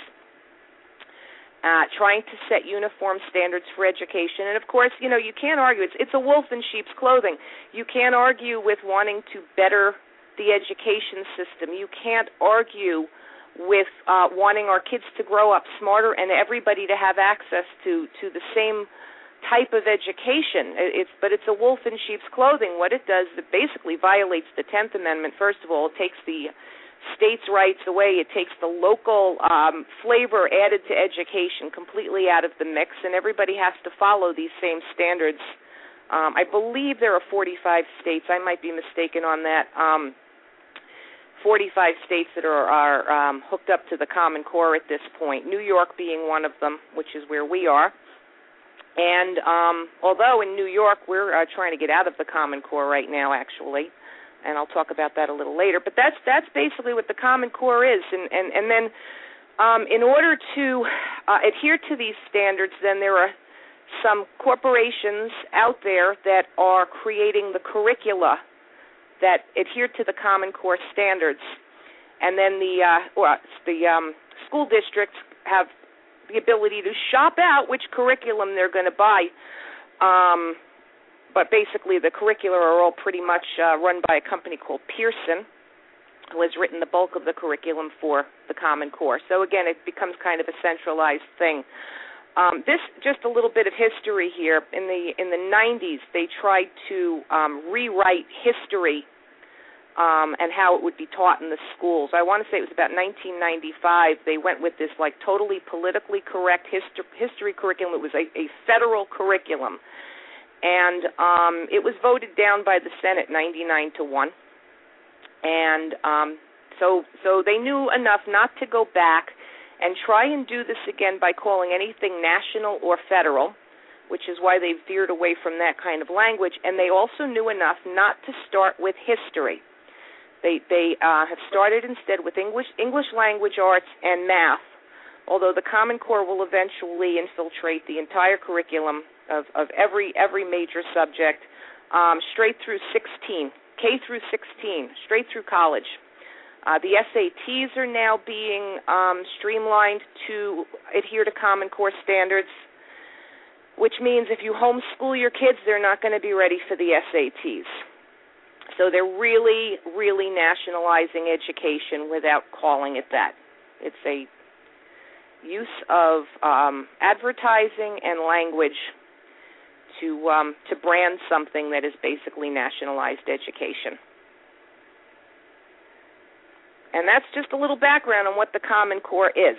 Uh, trying to set uniform standards for education. And, of course, you know, you can't argue. It's, it's a wolf in sheep's clothing. You can't argue with wanting to better the education system. You can't argue with uh, wanting our kids to grow up smarter and everybody to have access to, to the same type of education. It's but it's a wolf in sheep's clothing. What it does, it basically violates the tenth Amendment. First of all, it takes the states' rights away. It takes the local um, flavor added to education completely out of the mix, and everybody has to follow these same standards. Um, I believe there are forty-five states. I might be mistaken on that. Um, forty-five states that are, are um, hooked up to the Common Core at this point, New York being one of them, which is where we are. And um, although in New York we're uh, trying to get out of the Common Core right now, actually, and I'll talk about that a little later, but that's that's basically what the Common Core is. And, and, and then um, in order to uh, adhere to these standards, then there are some corporations out there that are creating the curricula that adhere to the Common Core standards, and then the uh, well, the um, school districts have the ability to shop out which curriculum they're going to buy. Um, but basically, the curricula are all pretty much uh, run by a company called Pearson, who has written the bulk of the curriculum for the Common Core. So again, it becomes kind of a centralized thing. Um, this, just a little bit of history here. In the in the nineties, they tried to um, rewrite history um, and how it would be taught in the schools. I want to say it was about nineteen ninety-five. They went with this like totally politically correct history, history curriculum. It was a, a federal curriculum, and um, it was voted down by the Senate ninety-nine to one. And um, so so they knew enough not to go back and try and do this again by calling anything national or federal, which is why they veered away from that kind of language. And they also knew enough not to start with history. They they uh, have started instead with English English language arts and math, although the Common Core will eventually infiltrate the entire curriculum of, of every every major subject, um, straight through sixteen, K through sixteen, straight through college. Uh, the S A Ts are now being um, streamlined to adhere to Common Core standards, which means if you homeschool your kids, they're not going to be ready for the S A Ts. So they're really, really nationalizing education without calling it that. It's a use of um, advertising and language to um, to brand something that is basically nationalized education. And that's just a little background on what the Common Core is.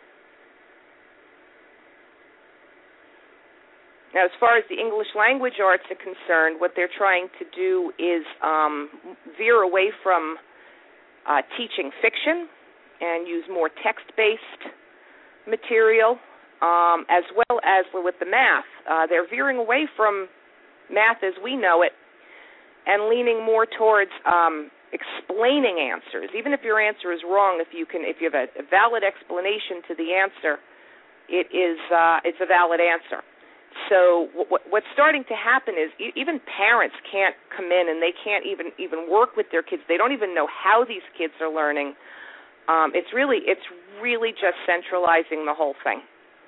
Now, as far as the English language arts are concerned, what they're trying to do is um, veer away from uh, teaching fiction and use more text-based material, um, as well as with the math. Uh, they're veering away from math as we know it and leaning more towards um, explaining answers. Even if your answer is wrong, if you can, if you have a, a valid explanation to the answer, it is uh, it's a valid answer. So what, what's starting to happen is even parents can't come in and they can't even, even work with their kids. They don't even know how these kids are learning. Um, it's really it's really just centralizing the whole thing.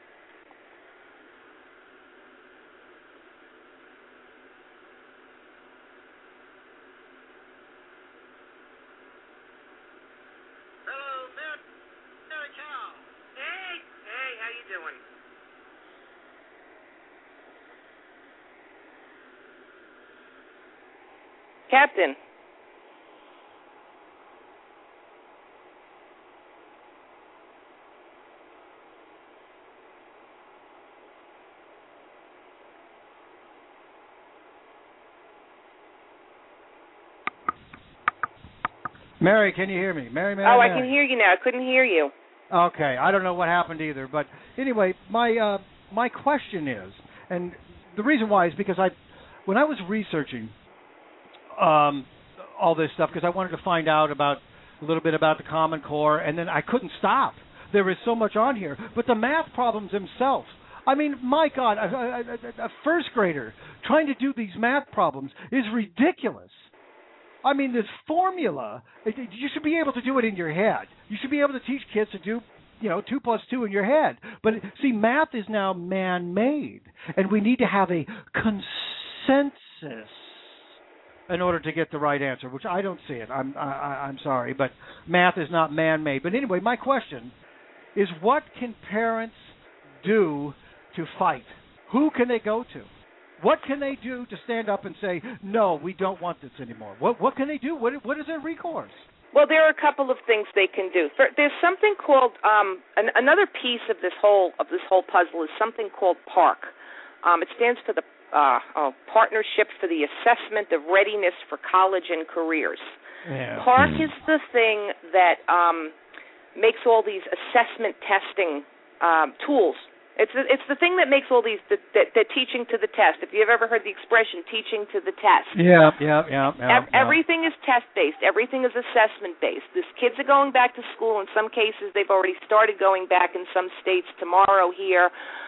Hello, Mary, Mary Cow. Hey, hey, how you doing? Captain. Mary, can you hear me? Mary, Mary, Oh, I Mary. can hear you now. I couldn't hear you. Okay, I don't know what happened either, but anyway, my uh, my question is, and the reason why is because I, when I was researching um, all this stuff, because I wanted to find out about a little bit about the Common Core, and then I couldn't stop. There is so much on here, but the math problems themselves. I mean, my God, a, a, a first grader trying to do these math problems is ridiculous. I mean, this formula, it, it, you should be able to do it in your head. You should be able to teach kids to do, you know, two plus two in your head. But, see, math is now man-made, and we need to have a consensus in order to get the right answer, which I don't see it. I'm, I, I'm sorry, but math is not man-made. But anyway, my question is, what can parents do to fight who can they go to? What can they do to stand up and say, no, we don't want this anymore? What what can they do? What what is their recourse? Well, there are a couple of things they can do. There's something called um, an, another piece of this whole of this whole puzzle is something called PARC. Um, it stands for the uh, oh, Partnership for the Assessment of Readiness for College and Careers. Yeah. PARC is the thing that um, makes all these assessment testing um, tools. It's the, it's the thing that makes all these, the, the, the teaching to the test. If you've ever heard the expression, teaching to the test. Yeah, yeah, yeah. yeah, e- everything is test-based. Everything is assessment-based. These kids are going back to school. In some cases, they've already started going back in some states tomorrow here.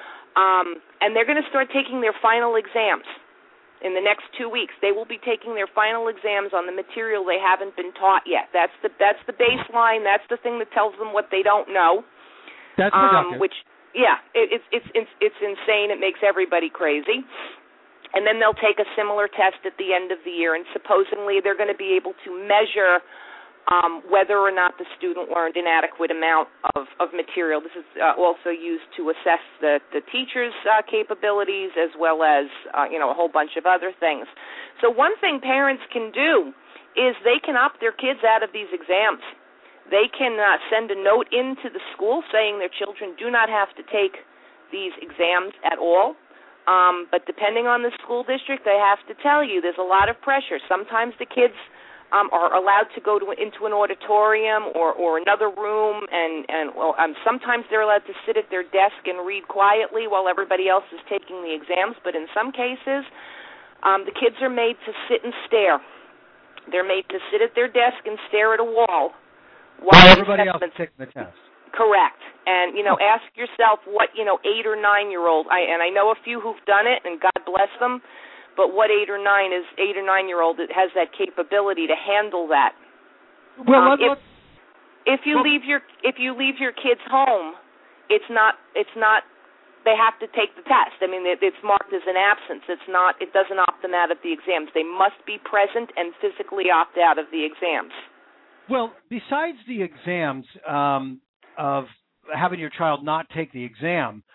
Um, and they're going to start taking their final exams in the next two weeks. They will be taking their final exams on the material they haven't been taught yet. That's the, that's the baseline. That's the thing that tells them what they don't know. That's um, productive. Which... Yeah, it, it's it's it's it's insane. It makes everybody crazy. And then they'll take a similar test at the end of the year, and supposedly they're going to be able to measure um, whether or not the student learned an adequate amount of, of material. This is uh, also used to assess the, the teacher's uh, capabilities as well as, uh, you know, a whole bunch of other things. So one thing parents can do is they can opt their kids out of these exams. They can uh, send a note into the school saying their children do not have to take these exams at all. Um, but depending on the school district, they have to tell you there's a lot of pressure. Sometimes the kids um, are allowed to go to into an auditorium or, or another room, and, and well, um, sometimes they're allowed to sit at their desk and read quietly while everybody else is taking the exams. But in some cases, um, the kids are made to sit and stare. They're made to sit at their desk and stare at a wall. While everybody else is taking the test. Correct. And, you know, ask yourself what, you know, eight or nine-year-old, I, and I know a few who've done it, and God bless them, but what eight or nine is, eight or nine-year-old that has that capability to handle that? Well, um, if, if you well, leave your if you leave your kids home, it's not it's not they have to take the test. I mean, it, it's marked as an absence. It's not. It doesn't opt them out of the exams. They must be present and physically opt out of the exams. Well, besides the exams um, of having your child not take the exam,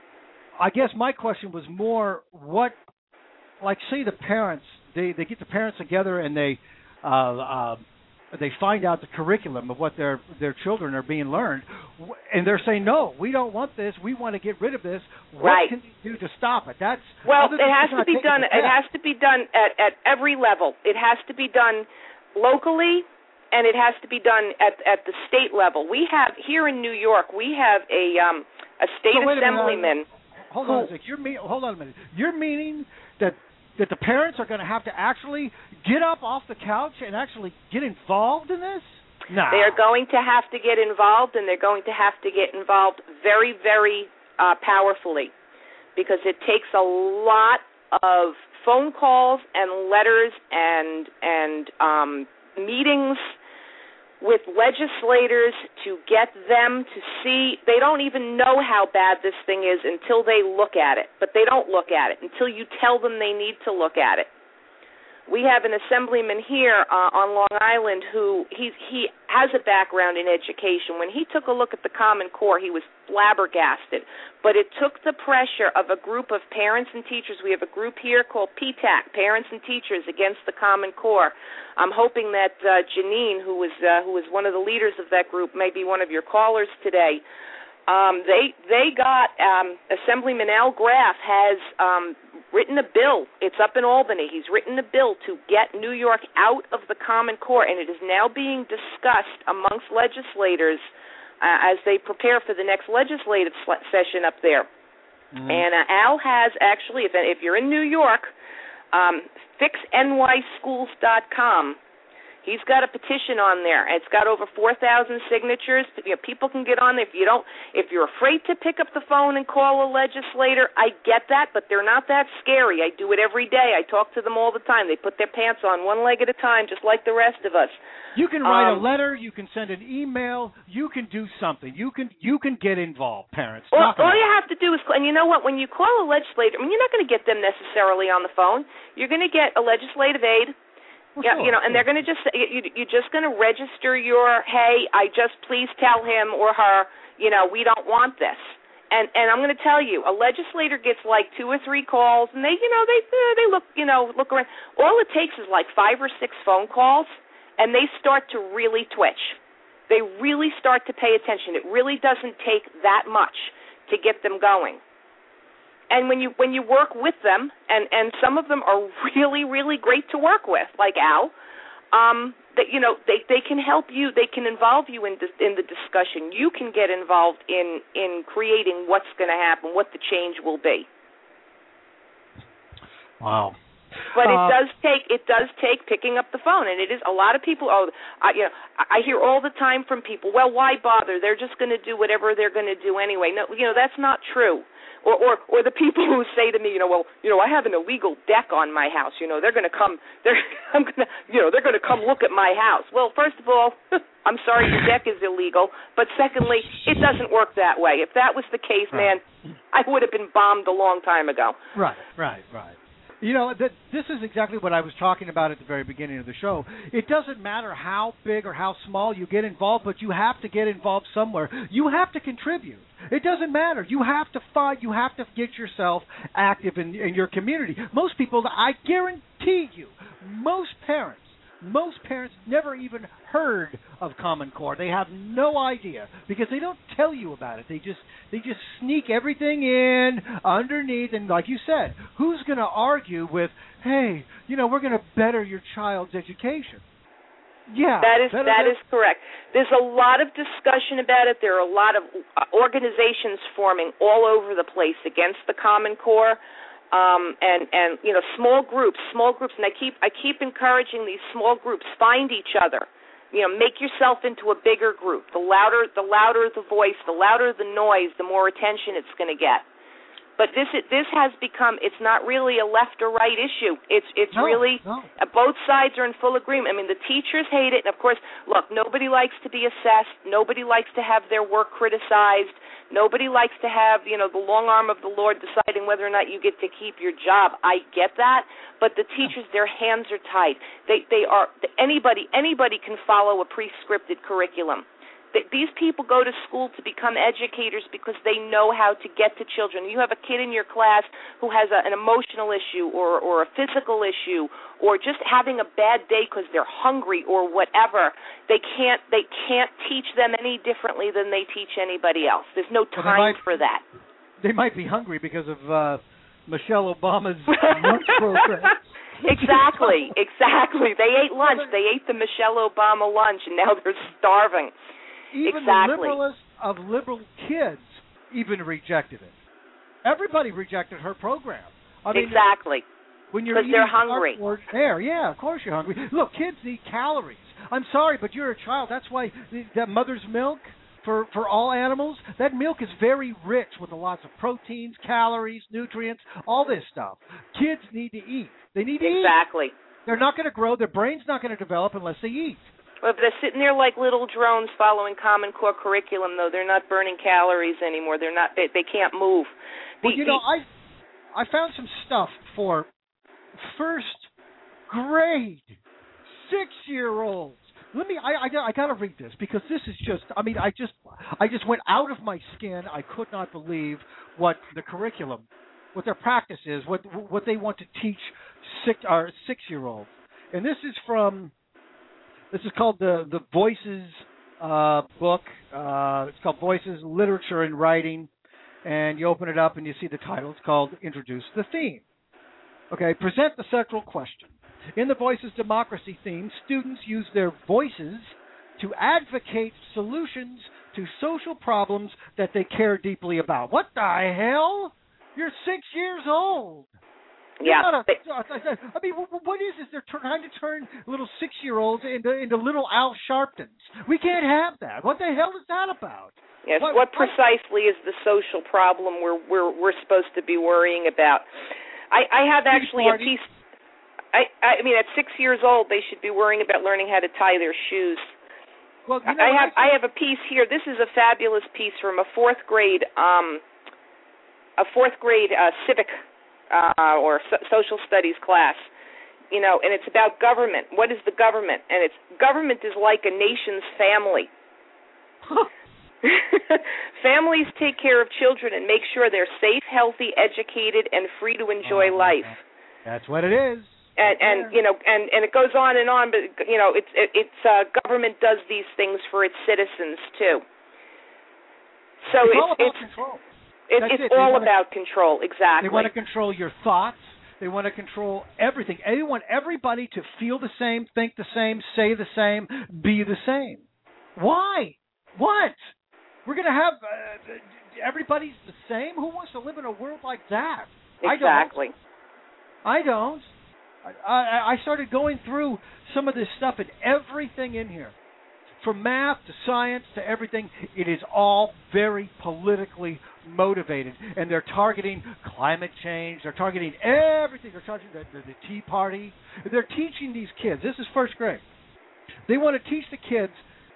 I guess my question was more what, like, say the parents, they, they get the parents together and they uh, uh, they find out the curriculum of what their their children are being learned, and they're saying, no, we don't want this, we want to get rid of this. What right. can you do to stop it? That's well, it has to be done. It has to be done at, at every level. It has to be done locally. And it has to be done at at the state level. We have here in New York, we have a um, a state so assemblyman. A hold who, on a second. You're mean, hold on a minute. You're meaning that that the parents are going to have to actually get up off the couch and actually get involved in this? No. They are going to have to get involved, and they're going to have to get involved very, very uh, powerfully, because it takes a lot of phone calls and letters and and um, meetings with legislators to get them to see. They don't even know how bad this thing is until they look at it, but they don't look at it until you tell them they need to look at it. We have an assemblyman here uh, on Long Island who he he has a background in education. When he took a look at the Common Core, he was flabbergasted. But it took the pressure of a group of parents and teachers. We have a group here called P T A C, Parents and Teachers Against the Common Core. I'm hoping that uh, Janine, who was uh, who was one of the leaders of that group, may be one of your callers today. Um, they they got um, Assemblyman Al Graf has um, written a bill. It's up in Albany. He's written a bill to get New York out of the Common Core, and it is now being discussed amongst legislators uh, as they prepare for the next legislative session up there. Mm-hmm. And uh, Al has actually, if if you're in New York, um, fix N Y schools dot com. He's got a petition on there. It's got over four thousand signatures. You know, people can get on there. If you don't, if you're afraid to pick up the phone and call a legislator, I get that, but they're not that scary. I do it every day. I talk to them all the time. They put their pants on one leg at a time, just like the rest of us. You can write um, a letter. You can send an email. You can do something. You can you can get involved, parents. All, all you have to do is, and you know what? When you call a legislator, I mean, you're not going to get them necessarily on the phone. You're going to get a legislative aide. Well, yeah, sure, you know, and sure. they're going to just you, you're just going to register your, hey, I just please tell him or her, you know, we don't want this. And and I'm going to tell you, a legislator gets like two or three calls, and they, you know, they uh, they look, you know, look around. All it takes is like five or six phone calls, and they start to really twitch. They really start to pay attention. It really doesn't take that much to get them going. And when you when you work with them, and, and some of them are really, really great to work with, like Al, um, that you know they, they can help you. They can involve you in dis- in the discussion. You can get involved in, in creating what's going to happen, what the change will be. Wow. But it uh, does take it does take picking up the phone, and it is a lot of people. Oh, I, you know, I hear all the time from people. Well, why bother? They're just going to do whatever they're going to do anyway. No, you know that's not true. Or, or, or the people who say to me, you know, well, you know, I have an illegal deck on my house. You know, they're going to come. They're, I'm going to, you know, they're going to come look at my house. Well, first of all, I'm sorry your deck is illegal. But secondly, it doesn't work that way. If that was the case, right. man, I would have been bombed a long time ago. Right, right, right. You know, that this is exactly what I was talking about at the very beginning of the show. It doesn't matter how big or how small you get involved, but you have to get involved somewhere. You have to contribute. It doesn't matter. You have to find, you have to get yourself active in, in your community. Most people, I guarantee you, most parents, most parents never even heard of Common Core. They have no idea because they don't tell you about it. They just they just sneak everything in underneath, and like you said, who's going to argue with, hey, you know, we're going to better your child's education? Yeah, that is better, that better. is correct. There's a lot of discussion about it. There are a lot of organizations forming all over the place against the Common Core. Um, and, and, you know, small groups, small groups, and I keep I keep encouraging these small groups, find each other. You know, make yourself into a bigger group. The louder the louder the voice, the louder the noise, the more attention it's going to get. But this this has become, it's not really a left or right issue. It's it's no, really, no. Uh, both sides are in full agreement. I mean, the teachers hate it. And, of course, look, nobody likes to be assessed. Nobody likes to have their work criticized. Nobody likes to have, you know, the long arm of the Lord deciding whether or not you get to keep your job. I get that. But the teachers, their hands are tied. They they are, anybody, anybody can follow a pre-scripted curriculum. These people go to school to become educators because they know how to get to children. You have a kid in your class who has a, an emotional issue or, or a physical issue or just having a bad day because they're hungry or whatever. They can't they can't teach them any differently than they teach anybody else. There's no time well, might, for that. They might be hungry because of uh, Michelle Obama's lunch program. Exactly, exactly. They ate lunch. They ate the Michelle Obama lunch, and now they're starving. Even exactly. the liberalist of liberal kids even rejected it. Everybody rejected her program. I mean, exactly. When you're because they're hungry. There, yeah, of course you're hungry. Look, kids need calories. I'm sorry, but you're a child. That's why the, that mother's milk for for all animals, that milk is very rich with lots of proteins, calories, nutrients, all this stuff. Kids need to eat. They need to exactly. eat. Exactly. They're not going to grow. Their brain's not going to develop unless they eat. Well, if they're sitting there like little drones following Common Core curriculum, though, they're not burning calories anymore. They're not. They, they can't move. The, well, you the, know, I I found some stuff for first grade six-year-olds. Let me. I I, I got to read this because this is just. I mean, I just I just went out of my skin. I could not believe what the curriculum, what their practice is, what what they want to teach six or six-year-olds. And this is from. This is called the the Voices uh, book. Uh, it's called Voices, Literature and Writing. And you open it up and you see the title. It's called Introduce the Theme. Okay, present the central question. In the Voices Democracy theme, students use their voices to advocate solutions to social problems that they care deeply about. What the hell? You're six years old. Yeah. A, I mean, what is this? They're trying to turn little six-year-olds into into little Al Sharptons. We can't have that. What the hell is that about? Yes. What, what precisely is the social problem we're we're we're supposed to be worrying about? I, I have actually a piece. I I mean, at six years old, they should be worrying about learning how to tie their shoes. Well, you know, I have I, I have a piece here. This is a fabulous piece from a fourth grade um a fourth grade uh, civic. Uh, or so- social studies class, you know, and it's about government. What is the government? And it's government is like a nation's family. Families take care of children and make sure they're safe, healthy, educated, and free to enjoy oh, life. That's what it is. And, and you know, and, and it goes on and on. But you know, it's it, it's uh, government does these things for its citizens too. So it's, it's all about it's, control. It, it's it. all wanna, about control. Exactly. They want to control your thoughts. They want to control everything. They want everybody to feel the same, think the same, say the same, be the same. Why? What? We're going to have uh, everybody's the same? Who wants to live in a world like that? Exactly. I don't. I don't. I, I started going through some of this stuff, and everything in here, from math to science to everything, it is all very politically motivated. And they're targeting climate change. They're targeting everything. They're targeting the, the, the Tea Party. They're teaching these kids. This is first grade. They want to teach the kids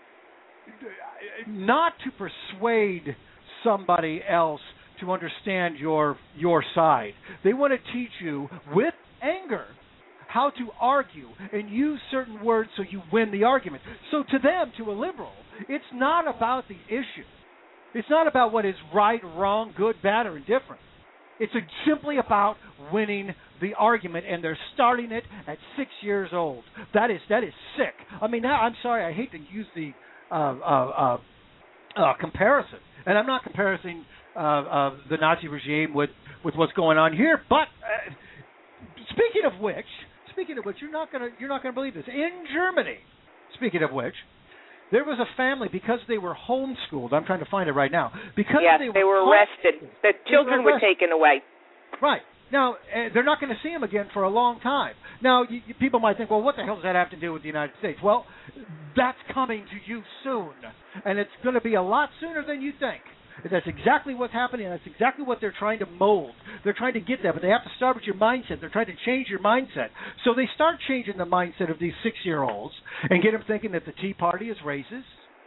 not to persuade somebody else to understand your your side. They want to teach you with anger how to argue and use certain words so you win the argument. So to them, to a liberal, it's not about the issue. It's not about what is right, wrong, good, bad, or indifferent. It's a, simply about winning the argument, and they're starting it at six years old. That is that is sick. I mean, now, I'm sorry, I hate to use the uh, uh, uh, uh, comparison, and I'm not comparing uh, uh, the Nazi regime with, with what's going on here. But uh, speaking of which, speaking of which, you're not gonna you're not gonna believe this. In Germany, speaking of which, there was a family, because they were homeschooled. I'm trying to find it right now. Because yes, they were, they were arrested. The children were, were taken away. Right. Now, uh, they're not going to see them again for a long time. Now, you, you, people might think, well, what the hell does that have to do with the United States? Well, that's coming to you soon, and it's going to be a lot sooner than you think. That's exactly what's happening. That's exactly what they're trying to mold. They're trying to get that, but they have to start with your mindset. They're trying to change your mindset. So they start changing the mindset of these six-year-olds and get them thinking that the Tea Party is racist.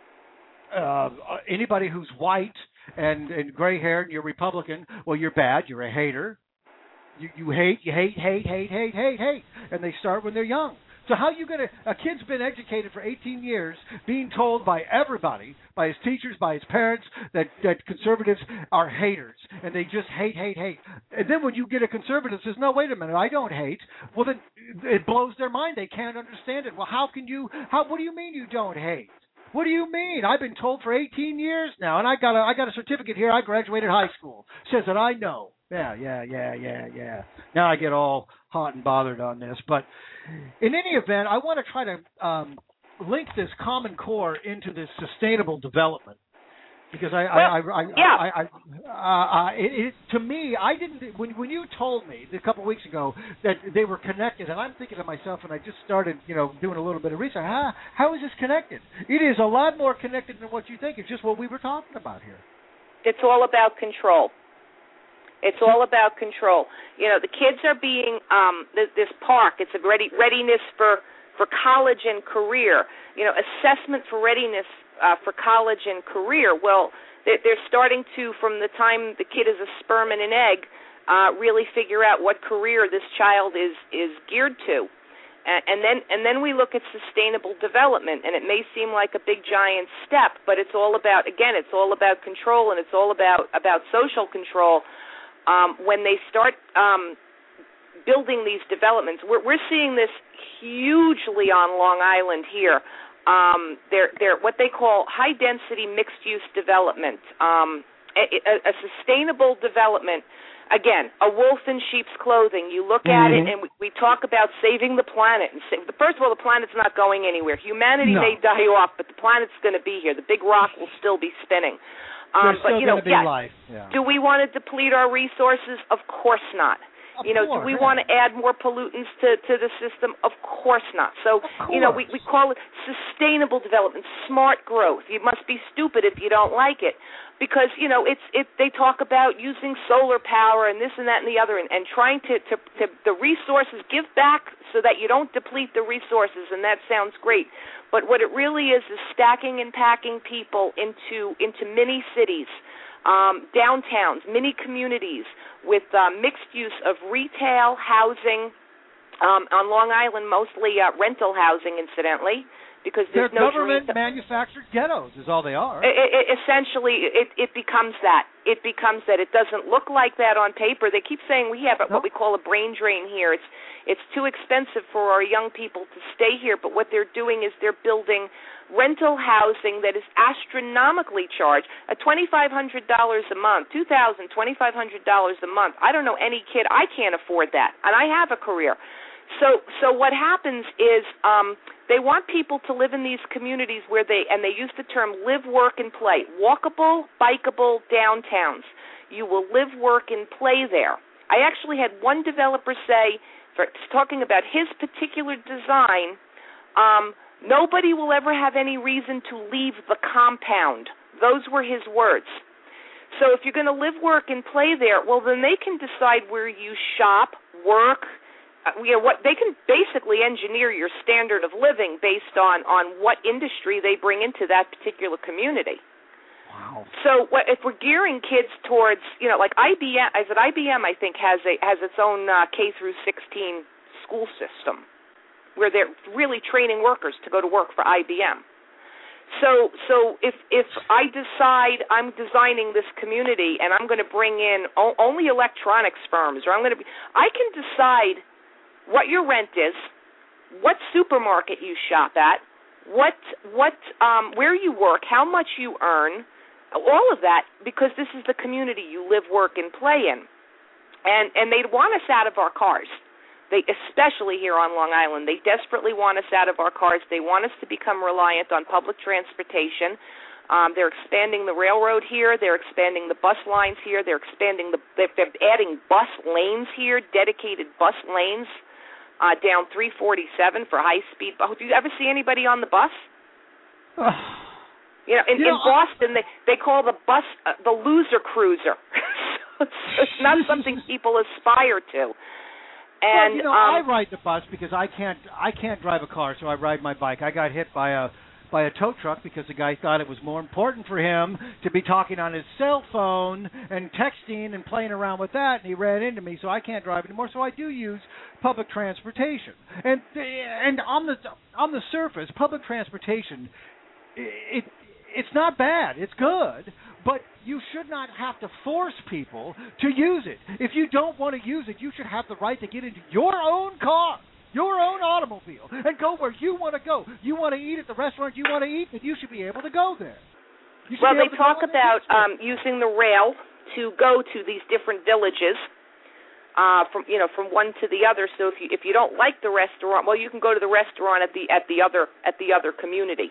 Uh, anybody who's white and, and gray-haired, you're Republican, well, you're bad. You're a hater. You, you hate, you hate, hate, hate, hate, hate, hate. And they start when they're young. So how are you going to – a kid's been educated for eighteen years, being told by everybody, by his teachers, by his parents, that, that conservatives are haters, and they just hate, hate, hate. And then when you get a conservative that says, no, wait a minute, I don't hate, well, then it blows their mind. They can't understand it. Well, how can you – How? What do you mean you don't hate? What do you mean? I've been told for eighteen years now, and I got a, I got a certificate here. I graduated high school. Says that I know. Yeah, yeah, yeah, yeah, yeah. Now I get all hot and bothered on this. But in any event, I want to try to um, link this Common Core into this sustainable development. Because I, well, I, I, I, yeah. I, I, uh, it, it, to me, I didn't. When when you told me a couple of weeks ago that they were connected, and I'm thinking to myself, and I just started, you know, doing a little bit of research. How, how is this connected? It is a lot more connected than what you think. It's just what we were talking about here. It's all about control. It's all about control. You know, the kids are being um, this, this park. It's a ready, readiness for for college and career. You know, assessment for readiness. Uh, for college and career, well, they're starting to, from the time the kid is a sperm and an egg, uh, really figure out what career this child is is geared to, and, and then and then we look at sustainable development, and it may seem like a big giant step, but it's all about, again, it's all about control, and it's all about about social control. Um, when they start um, building these developments, we're, we're seeing this hugely on Long Island here. Um, they're, they're what they call high-density mixed-use development, um, a, a, a sustainable development. Again, a wolf in sheep's clothing. You look mm-hmm. at it, and we, we talk about saving the planet. And save, first of all, the planet's not going anywhere. Humanity no. may die off, but the planet's going to be here. The big rock will still be spinning. There's Um, but still you know, going to be yes, life. Yeah. Do we want to deplete our resources? Of course not. Of you know, course, do we yeah. want to add more pollutants to, to the system? Of course not. So, you know, we, we call it sustainable development, smart growth. You must be stupid if you don't like it. Because, you know, it's it. They talk about using solar power and this and that and the other and, and trying to, to, to the resources, give back so that you don't deplete the resources, and that sounds great. But what it really is is stacking and packing people into into mini cities. Um, downtowns, mini communities with uh, mixed use of retail, housing, um, on Long Island mostly uh, rental housing, incidentally, because They're there's no government dream. manufactured ghettos is all they are. It, it, essentially, it, it becomes that. It becomes that. It doesn't look like that on paper. They keep saying we have what we call a brain drain here. It's it's too expensive for our young people to stay here, but what they're doing is they're building rental housing that is astronomically charged at twenty-five hundred dollars a month, two thousand dollars, twenty-five hundred dollars a month. I don't know any kid. I can't afford that, and I have a career. So so what happens is um, they want people to live in these communities where they, and they use the term live, work, and play, walkable, bikeable downtowns. You will live, work, and play there. I actually had one developer say, for talking about his particular design, um, nobody will ever have any reason to leave the compound. Those were his words. So if you're going to live, work, and play there, well, then they can decide where you shop, work. Uh, you know, what they can basically engineer your standard of living based on, on what industry they bring into that particular community. Wow. So what, if we're gearing kids towards, you know, like I B M, as at I B M, I think has a has its own uh, K through sixteen school system where they're really training workers to go to work for I B M. So so if if I decide I'm designing this community and I'm going to bring in o- only electronics firms, or I'm going to be, I can decide what your rent is, what supermarket you shop at, what what um, where you work, how much you earn, all of that, because this is the community you live, work, and play in. And and they want us out of our cars. They, especially here on Long Island, they desperately want us out of our cars. They want us to become reliant on public transportation. Um, they're expanding the railroad here. They're expanding the bus lines here. They're expanding the. They're, they're adding bus lanes here, dedicated bus lanes. Uh, down three forty-seven for high-speed bus. Do you ever see anybody on the bus? you know, in, you know, in Boston, they, they call the bus uh, the loser cruiser. so it's, it's not something people aspire to. And well, you know, um, I ride the bus because I can't I can't drive a car, so I ride my bike. I got hit by a by a tow truck because the guy thought it was more important for him to be talking on his cell phone and texting and playing around with that, and he ran into me, so I can't drive anymore. So I do use public transportation. And and on the on the surface, public transportation, it it's not bad. It's good, but you should not have to force people to use it. If you don't want to use it, you should have the right to get into your own car, your own automobile, and go where you want to go. You want to eat at the restaurant you want to eat, then you should be able to go there. Well, they talk about um, using the rail to go to these different villages, uh, from you know from one to the other. So if you if you don't like the restaurant, well, you can go to the restaurant at the at the other at the other community.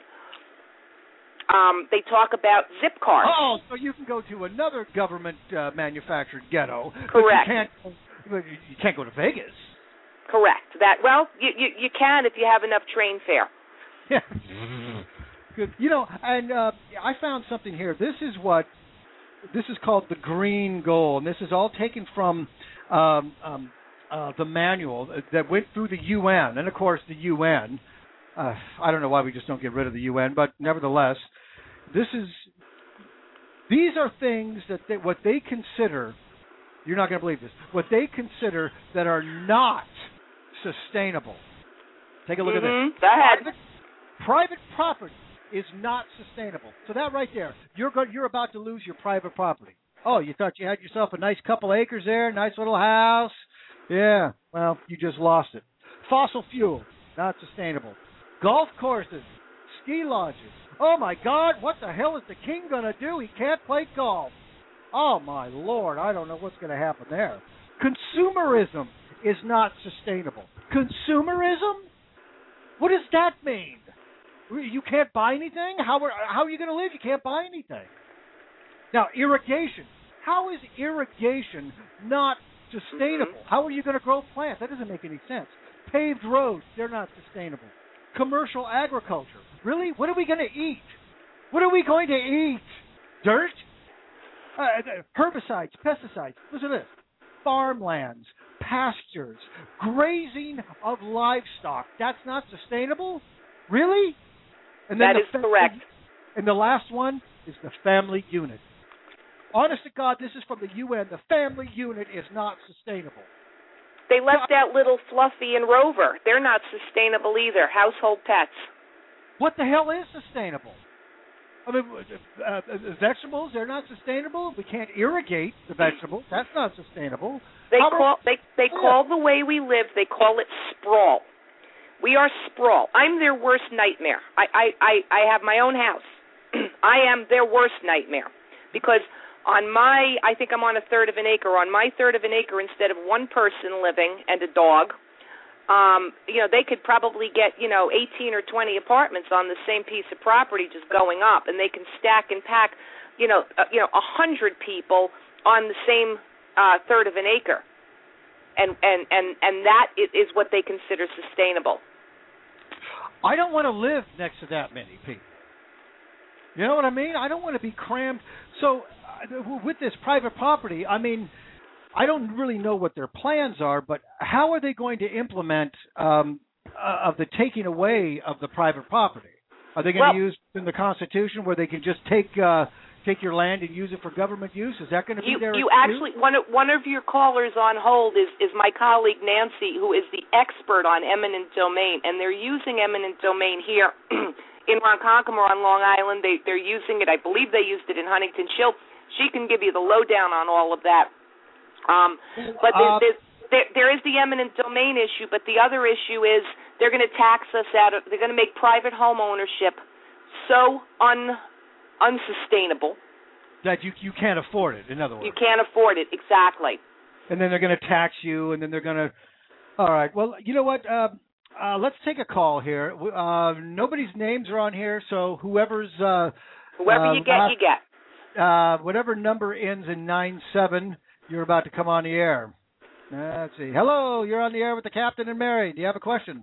Um, they talk about zip cars. Oh, so you can go to another government uh, manufactured ghetto. Correct. But you can't. You can't go to Vegas. Correct. That well, you, you you can if you have enough train fare. Yeah. Good. You know, and uh, I found something here. This is what this is called the Green Goal, and this is all taken from um, um, uh, the manual that went through the U N, and of course the U N. Uh, I don't know why we just don't get rid of the U N, but nevertheless, this is these are things that they, what they consider. You're not going to believe this. What they consider that are not sustainable. Take a look mm-hmm. at this. Go ahead. Private, private property is not sustainable. So that right there, you're go, you're about to lose your private property. Oh, you thought you had yourself a nice couple acres there, nice little house. Yeah, well, you just lost it. Fossil fuel, not sustainable. Golf courses, ski lodges. Oh, my God, what the hell is the king going to do? He can't play golf. Oh, my Lord, I don't know what's going to happen there. Consumerism is not sustainable. Consumerism? What does that mean? You can't buy anything? How are, how are you going to live? You can't buy anything. Now, irrigation. How is irrigation not sustainable? How are you going to grow plants? That doesn't make any sense. Paved roads, they're not sustainable. Commercial agriculture. Really? What are we going to eat? What are we going to eat? Dirt? Uh, herbicides, pesticides. Listen to this. Farmlands, pastures, grazing of livestock. That's not sustainable? Really? And then that the is fa- correct. And the last one is the family unit. Honest to God, this is from the U N. The family unit is not sustainable. They left out little Fluffy and Rover. They're not sustainable either. Household pets. What the hell is sustainable? I mean, uh, vegetables, they're not sustainable. We can't irrigate the vegetables. That's not sustainable. They How call about, they they yeah. call the way we live, they call it sprawl. We are sprawl. I'm their worst nightmare. I I I, I have my own house. I am their worst nightmare because on my, I think I'm on a third of an acre. On my third of an acre, instead of one person living and a dog, um, you know, they could probably get, you know, eighteen or twenty apartments on the same piece of property just going up, and they can stack and pack, you know, uh, you know, a hundred people on the same uh, third of an acre, and and and and that is what they consider sustainable. I don't want to live next to that many people. You know what I mean? I don't want to be crammed. So uh, with this private property, I mean, I don't really know what their plans are, but how are they going to implement um, uh, of the taking away of the private property? Are they going well, to use in the Constitution where they can just take uh, take your land and use it for government use? Is that going to be you, their You excuse? actually, one of, one of your callers on hold is, is my colleague Nancy, who is the expert on eminent domain, and they're using eminent domain here in Ronkonkoma on Long Island. They, they're using it. I believe they used it in Huntington. She'll, she can give you the lowdown on all of that. Um, but uh, there, there, there is the eminent domain issue, but the other issue is they're going to tax us out of, they're going to make private home ownership so un, unsustainable. That you you can't afford it, in other words. You can't afford it, exactly. And then they're going to tax you, and then they're going to, all right, well, you know what, uh, uh, let's take a call here. Uh, nobody's names are on here, so whoever's... Uh, Whoever uh, you get, last, you get. Uh, whatever number ends in nine seven, you're about to come on the air. Uh, let's see. Hello, you're on the air with the Captain and Mary. Do you have a question?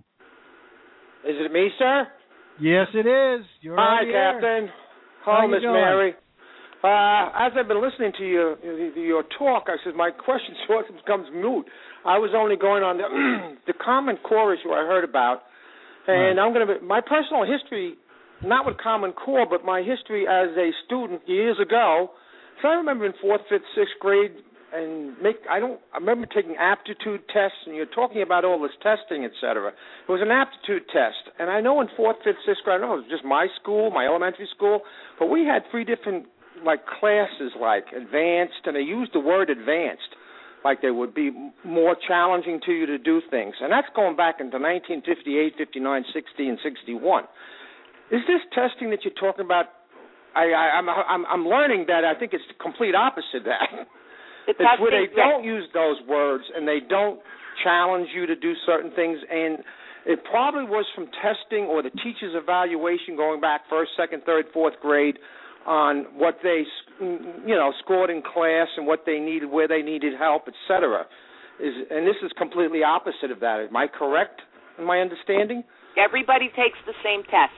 Is it me, sir? Yes, it is. You're Hi, on the Captain. air. Hello, How Miss you doing? Mary. Uh, as I've been listening to your your talk, I said my question sort of becomes moot. I was only going on the the Common Core issue I heard about, and right. I'm going to my personal history, not with Common Core, but my history as a student years ago. So I remember in fourth, fifth, sixth grade, and make I don't I remember taking aptitude tests, and you're talking about all this testing, et cetera. It was an aptitude test, and I know in fourth, fifth, sixth grade, I know it was just my school, my elementary school, but we had three different like classes, like advanced, and they used the word advanced, like they would be more challenging to you to do things, and that's going back into nineteen fifty-eight, fifty-nine, sixty, and sixty-one. Is this testing that you're talking about? I, I, I'm, I'm, I'm learning that I think it's the complete opposite of that. The It's where they testing, don't use those words and they don't challenge you to do certain things, and it probably was from testing or the teacher's evaluation going back first, second, third, fourth grade on what they, you know, scored in class and what they needed, where they needed help, et cetera. Is, and this is completely opposite of that. Am I correct in my understanding? Everybody takes the same test.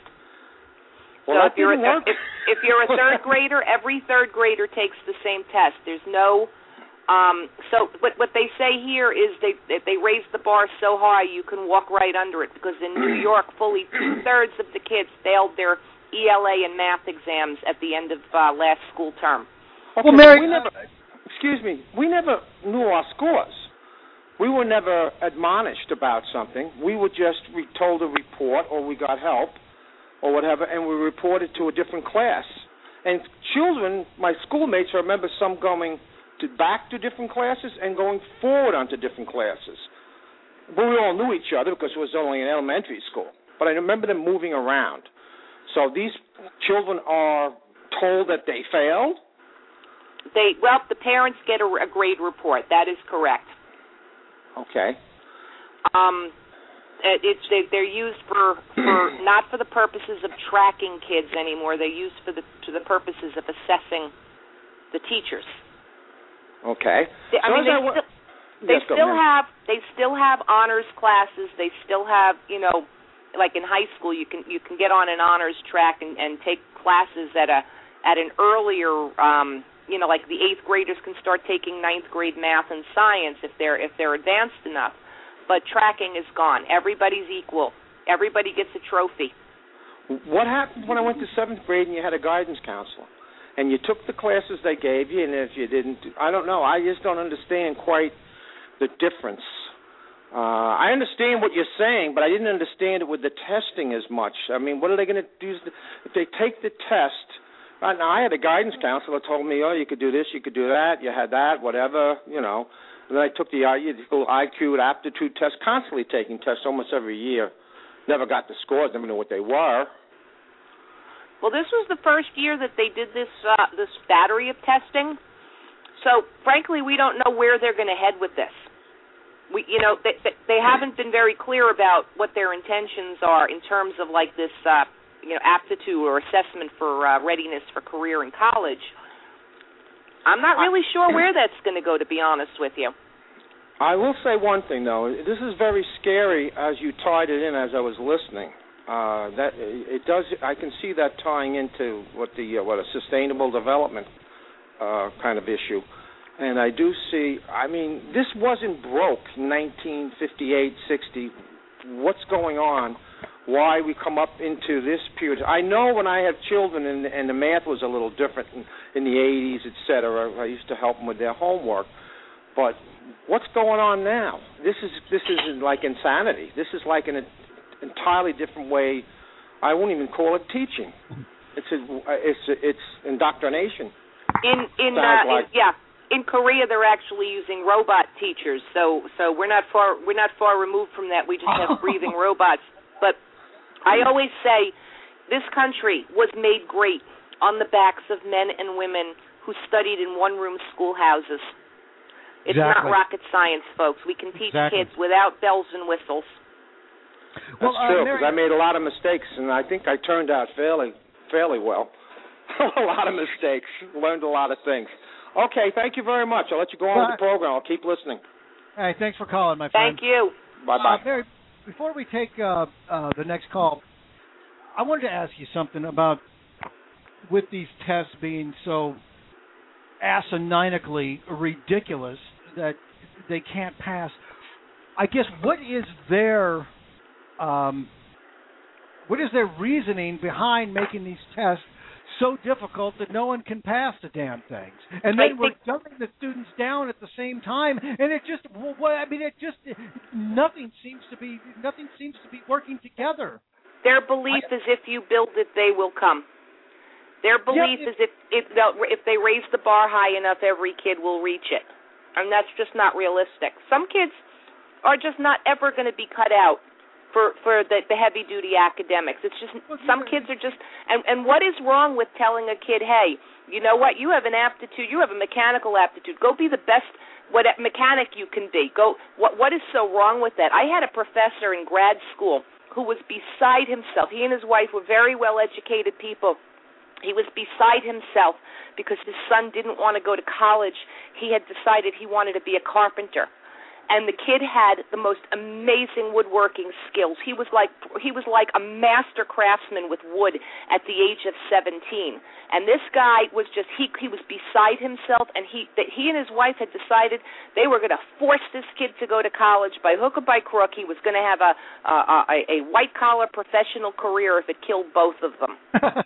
Well, so that if you're, didn't work. If, if you're a third grader, every third grader takes the same test. There's no, um, so what what they say here is they they raise the bar so high you can walk right under it, because in New York, fully two-thirds of the kids failed their E L A and math exams at the end of uh, last school term. Okay, Well, Mary, we never, excuse me, we never knew our scores. We were never admonished about something. We were just re- told a report, or we got help, or whatever, and we reported to a different class. And children, my schoolmates, I remember some going to back to different classes and going forward onto different classes. But we all knew each other because it was only an elementary school. But I remember them moving around. So these children are told that they failed? They well, the parents get a, a grade report. That is correct. Okay. Um, it, it's they, they're used for, for not for the purposes of tracking kids anymore. They're used for the to the purposes of assessing the teachers. Okay. They, I so mean, they, I, still, they yes, still have they still have honors classes. They still have, you know, like in high school, you can you can get on an honors track and, and take classes at a at an earlier, um, you know, like the eighth graders can start taking ninth grade math and science if they're if they're advanced enough. But tracking is gone. Everybody's equal. Everybody gets a trophy. What happened when I went to seventh grade and you had a guidance counselor, and you took the classes they gave you, and if you didn't, I don't know. I just don't understand quite the difference Uh, I understand what you're saying, but I didn't understand it with the testing as much. I mean, what are they going to do if they take the test? Uh, now, I had a guidance counselor told me, oh, you could do this, you could do that, you had that, whatever, you know. And then I took the I Q aptitude test, constantly taking tests almost every year. Never got the scores, never knew what they were. Well, this was the first year that they did this uh, this battery of testing. So, frankly, we don't know where they're going to head with this. We, you know, they, they haven't been very clear about what their intentions are in terms of like this, uh, you know, aptitude or assessment for uh, readiness for career in college. I'm not really sure where that's going to go, to be honest with you. I will say one thing, though. This is very scary as you tied it in as I was listening. Uh, that it does. I can see that tying into what the uh, what a sustainable development uh, kind of issue. And I do see, I mean, this wasn't broke in nineteen fifty-eight, sixty. What's going on? Why we come up into this period? I know when I had children and, and the math was a little different in, in the eighties, et cetera. I used to help them with their homework. But what's going on now? This is this is like insanity. This is like an entirely different way. I won't even call it teaching. It's a, it's a, it's indoctrination. In in, uh, like, in yeah. In Korea, they're actually using robot teachers, so so we're not far we're not far removed from that. We just have breathing robots. But I always say this country was made great on the backs of men and women who studied in one-room schoolhouses. It's exactly. not rocket science, folks. We can teach exactly. kids without bells and whistles. That's well, uh, true, because I made a lot of mistakes, and I think I turned out fairly fairly well. A lot of mistakes, learned a lot of things. Okay, thank you very much. I'll let you go on Bye. with the program. I'll keep listening. Hey, thanks for calling, my friend. Thank you. Bye-bye. Uh, Mary, before we take uh, uh, the next call, I wanted to ask you something about, with these tests being so asinine-ically ridiculous that they can't pass, I guess what is their um, what is their reasoning behind making these tests so difficult that no one can pass the damn things, and then we're dumbing the students down at the same time, and it just, well, I mean, it just, nothing seems to be, nothing seems to be working together. Their belief I, is if you build it, they will come. Their belief yeah, it, is if if, if they raise the bar high enough, every kid will reach it, and that's just not realistic. Some kids are just not ever going to be cut out for, for the, the heavy-duty academics. It's just some kids are just, and, and what is wrong with telling a kid, hey, you know what, you have an aptitude, you have a mechanical aptitude, go be the best what mechanic you can be. Go. What What is so wrong with that? I had a professor in grad school who was beside himself. He and his wife were very well-educated people. He was beside himself because his son didn't want to go to college. He had decided he wanted to be a carpenter. And the kid had the most amazing woodworking skills. He was like he was like a master craftsman with wood at the age of seventeen. And this guy was just he he was beside himself, and he that he and his wife had decided they were going to force this kid to go to college by hook or by crook. He was going to have a a, a, a white collar professional career if it killed both of them.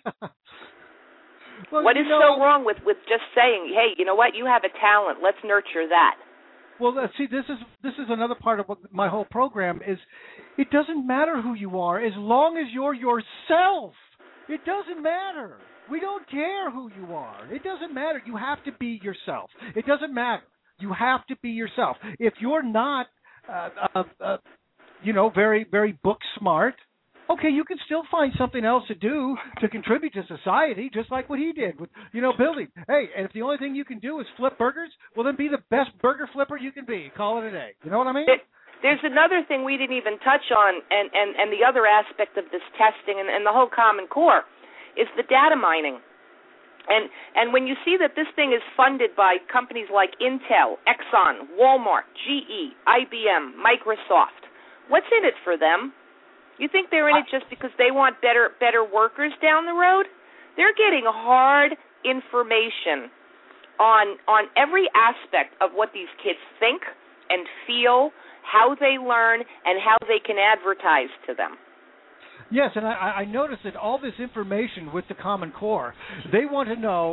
Well, what is know, so wrong with with just saying, hey, you know what, you have a talent, let's nurture that? Well, see, this is this is another part of what my whole program is. It doesn't matter who you are as long as you're yourself. It doesn't matter. We don't care who you are. It doesn't matter. You have to be yourself. It doesn't matter. You have to be yourself. If you're not, uh, uh, uh, you know, very very book smart, okay, you can still find something else to do to contribute to society, just like what he did with, you know, building. Hey, and if the only thing you can do is flip burgers, well, then be the best burger flipper you can be. Call it a day. You know what I mean? It, there's another thing we didn't even touch on, and, and, and the other aspect of this testing and, and the whole Common Core is the data mining. And and when you see that this thing is funded by companies like Intel, Exxon, Walmart, G E, I B M, Microsoft, what's in it for them? You think they're in it just because they want better better workers down the road? They're getting hard information on on every aspect of what these kids think and feel, how they learn, and how they can advertise to them. Yes, and I, I noticed that all this information with the Common Core, they want to know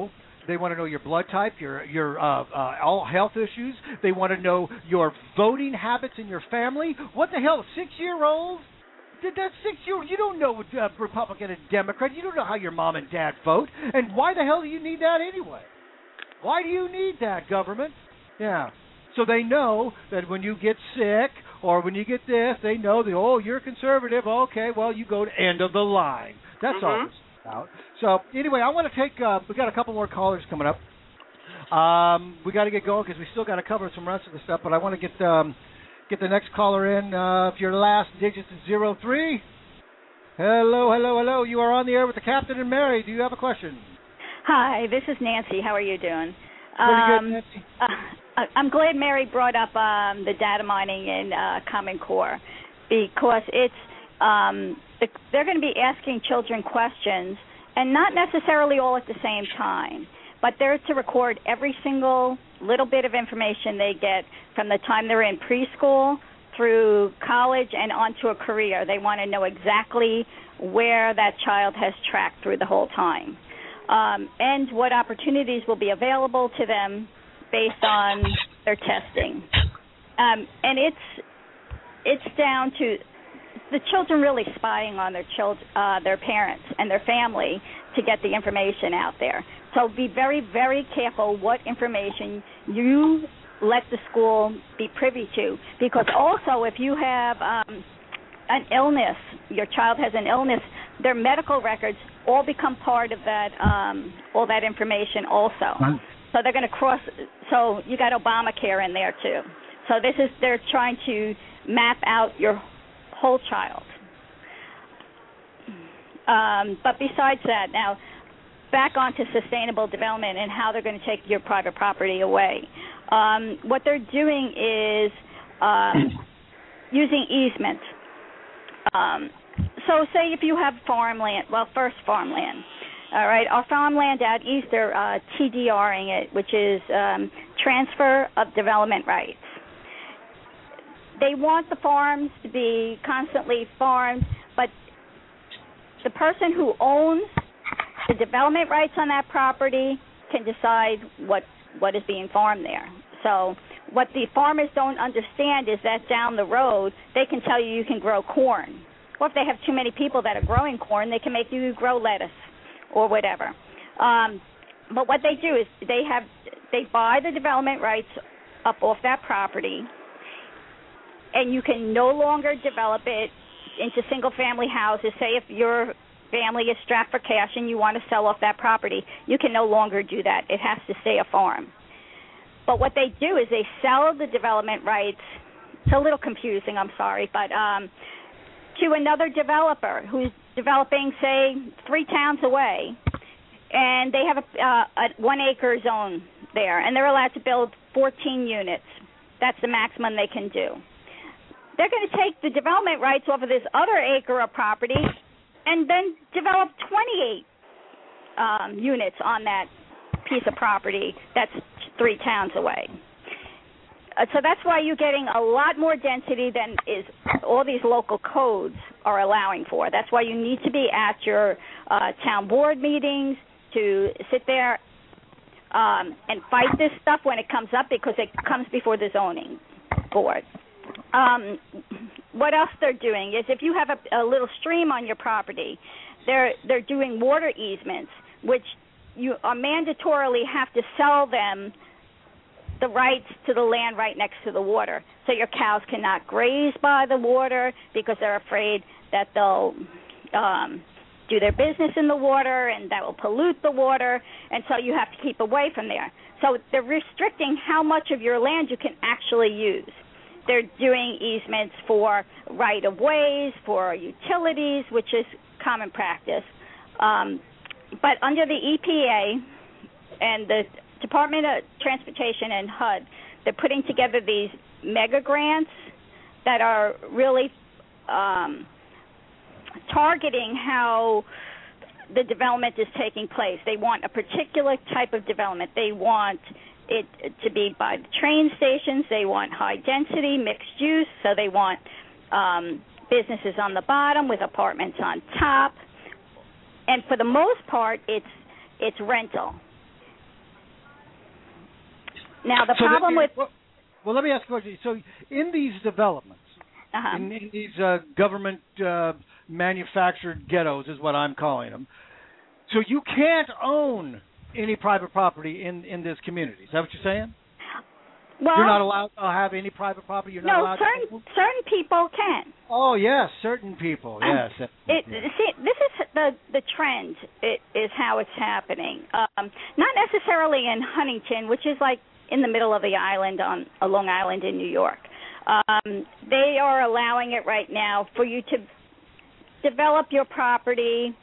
They want to know your blood type, your your uh, uh, all health issues. They want to know your voting habits in your family. What the hell, six-year-olds? Did that six-year you don't know uh, Republican and Democrat. You don't know how your mom and dad vote. And why the hell do you need that anyway? Why do you need that, government? Yeah. So they know that when you get sick or when you get this, they know that, oh, you're conservative. Okay, well, you go to end of the line. That's mm-hmm. all this is about. So anyway, I want to take, uh, we got a couple more callers coming up. Um, we got to get going because we still got to cover some rest of the stuff, but I want to get um, get the next caller in. Uh, if your last digit is zero three. Hello, hello, hello. You are on the air with the Captain and Mary. Do you have a question? Hi, this is Nancy. How are you doing? Pretty um, good, Nancy. Uh, I'm glad Mary brought up um, the data mining in uh, Common Core because it's um, the, they're going to be asking children questions and not necessarily all at the same time, but they're to record every single little bit of information they get from the time they're in preschool through college and onto a career. They want to know exactly where that child has tracked through the whole time. Um, and what opportunities will be available to them based on their testing. Um, and it's it's down to the children really spying on their children, uh, their parents and their family to get the information out there. So be very, very careful what information you let the school be privy to, because also if you have um, an illness, your child has an illness, their medical records all become part of that, um, all that information also. Right. So they're going to cross, so you got Obamacare in there too. So this is, they're trying to map out your whole child. Um, but besides that, now back onto sustainable development and how they're going to take your private property away. Um, what they're doing is um, using easements. Um, so say if you have farmland, well, first farmland. All right, our farmland out east, they're uh, TDRing it, which is um, transfer of development rights. They want the farms to be constantly farmed, but the person who owns the development rights on that property can decide what what is being farmed there. So what the farmers don't understand is that down the road, they can tell you you can grow corn. Or if they have too many people that are growing corn, they can make you grow lettuce or whatever. Um, but what they do is they have they buy the development rights up off that property, and you can no longer develop it into single-family houses. Say if your family is strapped for cash and you want to sell off that property, you can no longer do that. It has to stay a farm. But what they do is they sell the development rights. It's a little confusing, I'm sorry, but um, to another developer who's developing, say, three towns away, and they have a, uh, a one-acre zone there, and they're allowed to build fourteen units. That's the maximum they can do. They're going to take the development rights off of this other acre of property and then develop twenty-eight um, units on that piece of property that's three towns away. Uh, so that's why you're getting a lot more density than is all these local codes are allowing for. That's why you need to be at your uh, town board meetings to sit there um, and fight this stuff when it comes up, because it comes before the zoning board. Um, what else they're doing is if you have a, a little stream on your property, they're they're doing water easements, which you are mandatorily have to sell them the rights to the land right next to the water. So your cows cannot graze by the water because they're afraid that they'll um, do their business in the water and that will pollute the water, and so you have to keep away from there. So they're restricting how much of your land you can actually use. They're doing easements for right-of-ways, for utilities, which is common practice. Um, but under the E P A and the Department of Transportation and H U D, they're putting together these mega grants that are really um, targeting how the development is taking place. They want a particular type of development. They want it to be by the train stations. They want high density, mixed use, so they want um, businesses on the bottom with apartments on top. And for the most part, it's it's rental. Now, the so problem that, with... Well, well, let me ask you a question. So in these developments, uh-huh. in, in these uh, government uh, manufactured ghettos is what I'm calling them, so you can't own any private property in, in this community. Is that what you're saying? Well, you're not allowed to have any private property? You're not no, allowed certain, to certain people can. Oh, yes, certain people, yes. Um, it, see, this is the, the trend it, is how it's happening. Um, not necessarily in Huntington, which is like in the middle of the island on uh, Long Island in New York. Um, they are allowing it right now for you to develop your property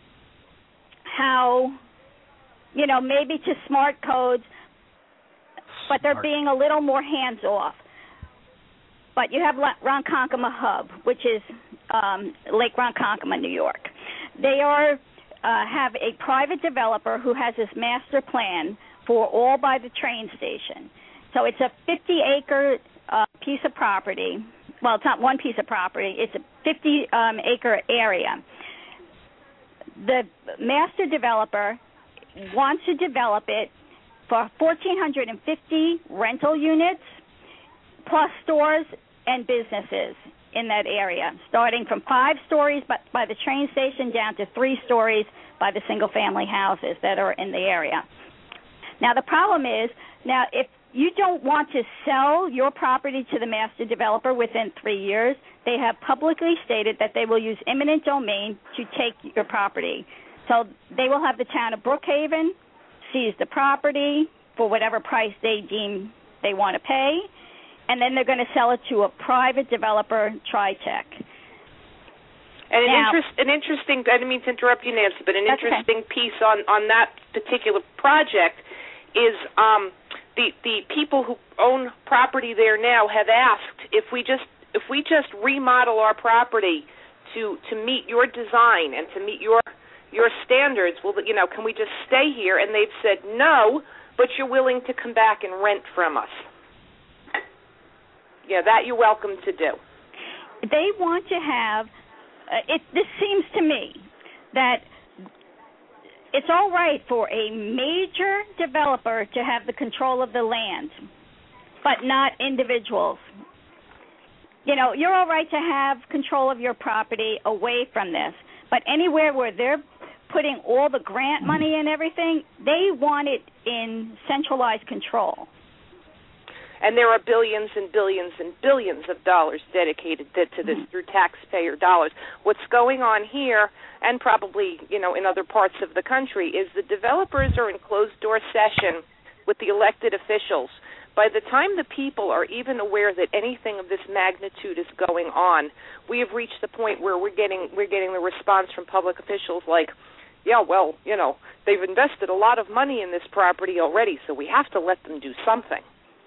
how, you know, maybe to smart codes, but they're Smart. being a little more hands-off. But you have Ronkonkoma Hub, which is um, Lake Ronkonkoma, New York. They are uh, have a private developer who has this master plan for all by the train station. So it's a fifty-acre uh, piece of property. Well, it's not one piece of property. It's a fifty-acre um, area. The master developer wants to develop it for one thousand four hundred fifty rental units, plus stores and businesses in that area, starting from five stories by, by the train station down to three stories by the single-family houses that are in the area. Now, the problem is, now, if you don't want to sell your property to the master developer within three years, they have publicly stated that they will use eminent domain to take your property. So they will have the town of Brookhaven seize the property for whatever price they deem they want to pay, and then they're going to sell it to a private developer, TriTech. And an, now, interest, an interesting, I didn't mean to interrupt you, Nancy, but an interesting okay. piece on, on that particular project is um, the the people who own property there now have asked if we just if we just remodel our property to, to meet your design and to meet your your standards, well, you know, can we just stay here? And they've said no, but you're willing to come back and rent from us. Yeah, that you're welcome to do. They want to have, uh, it. This seems to me that it's all right for a major developer to have the control of the land, but not individuals. You know, you're all right to have control of your property away from this, but anywhere where they're putting all the grant money and everything, they want it in centralized control. And there are billions and billions and billions of dollars dedicated to, to this through taxpayer dollars. What's going on here, and probably, you know, in other parts of the country, is the developers are in closed-door session with the elected officials. By the time the people are even aware that anything of this magnitude is going on, we have reached the point where we're getting we're getting the response from public officials like, yeah, well, you know, they've invested a lot of money in this property already, so we have to let them do something.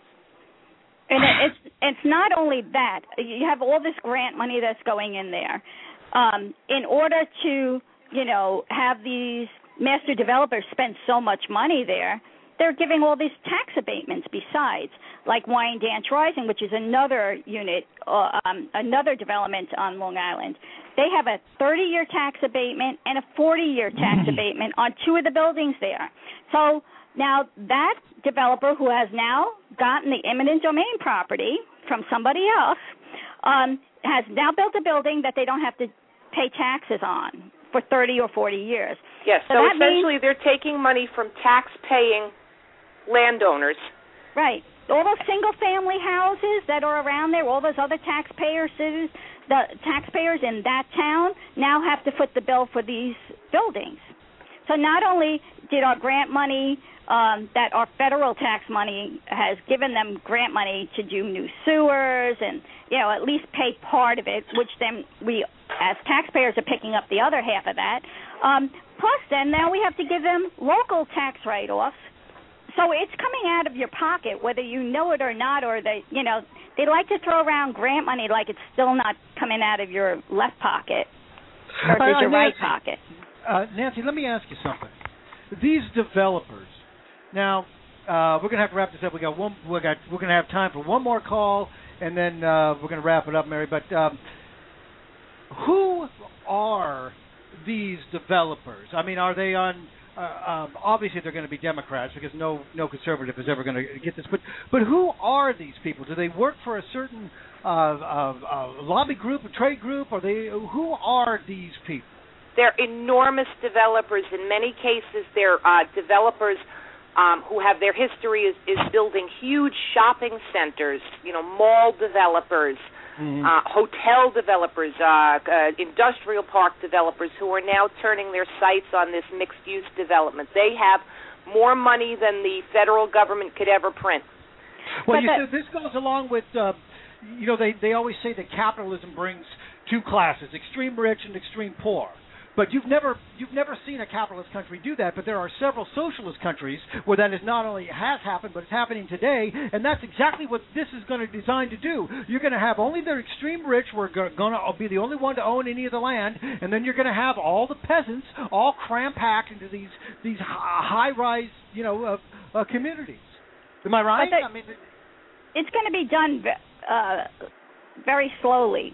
And it's it's not only that. You have all this grant money that's going in there. Um, in order to, you know, have these master developers spend so much money there, they're giving all these tax abatements besides, like Wyandanch Rising, which is another unit, uh, um, another development on Long Island. They have a thirty-year tax abatement and a forty-year tax abatement on two of the buildings there. So now that developer who has now gotten the eminent domain property from somebody else um, has now built a building that they don't have to pay taxes on for thirty or forty years. Yes, so, so essentially means, they're taking money from tax-paying landowners. Right. All those single-family houses that are around there, all those other taxpayers, the taxpayers in that town now have to foot the bill for these buildings. So not only did our grant money, um, that our federal tax money has given them grant money to do new sewers and, you know, at least pay part of it, which then we, as taxpayers, are picking up the other half of that. Um, plus, then, now we have to give them local tax write-offs. So it's coming out of your pocket, whether you know it or not, or they, you know, they like to throw around grant money like it's still not coming out of your left pocket versus uh, your right Nancy, pocket. Uh, Nancy, let me ask you something. These developers, now uh, we're going to have to wrap this up. We got one. We got. We're going to have time for one more call, and then uh, we're going to wrap it up, Mary. But um, who are these developers? I mean, are they on uh, um, obviously they're going to be Democrats because no no conservative is ever going to get this. But but who are these people? Do they work for a certain uh, uh, uh, lobby group, a trade group, or they? Who are these people? They're enormous developers. In many cases, they're uh, developers um, who have their history is, is building huge shopping centers. You know, mall developers. Mm-hmm. Uh, hotel developers, uh, uh, industrial park developers who are now turning their sights on this mixed-use development. They have more money than the federal government could ever print. Well, you see, this goes along with, uh, you know, they, they always say that capitalism brings two classes, extreme rich and extreme poor. But you've never you've never seen a capitalist country do that. But there are several socialist countries where that is not only has happened, but it's happening today. And that's exactly what this is going to be designed to do. You're going to have only the extreme rich who are going to be the only one to own any of the land, and then you're going to have all the peasants all cram-packed into these these high-rise, you know, uh, uh, communities. Am I right? But the, I mean, it's going to be done uh, very slowly.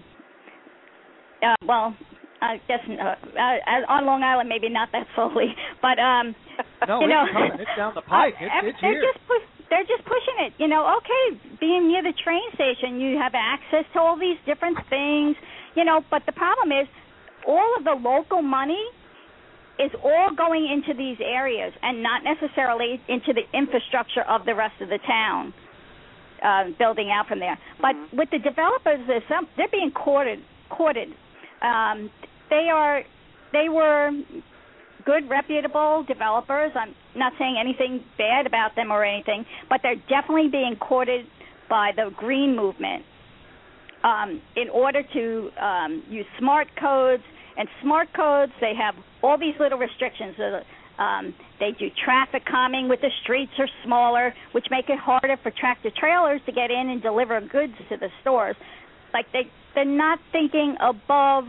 Uh, well. I guess uh, uh, on Long Island, maybe not that slowly, but um, no, you know, it's coming. It's down the pike. It's, uh, it's they're here. just push, they're just pushing it. You know, okay, being near the train station, you have access to all these different things. You know, but the problem is, all of the local money is all going into these areas and not necessarily into the infrastructure of the rest of the town, uh, building out from there. But mm-hmm. with the developers, there's some, they're being courted. courted. Um, They are, they were good, reputable developers. I'm not saying anything bad about them or anything, but they're definitely being courted by the green movement um, in order to um, use smart codes. And smart codes, they have all these little restrictions. Um, they do traffic calming with the streets are smaller, which make it harder for tractor trailers to get in and deliver goods to the stores. Like they, they're not thinking above.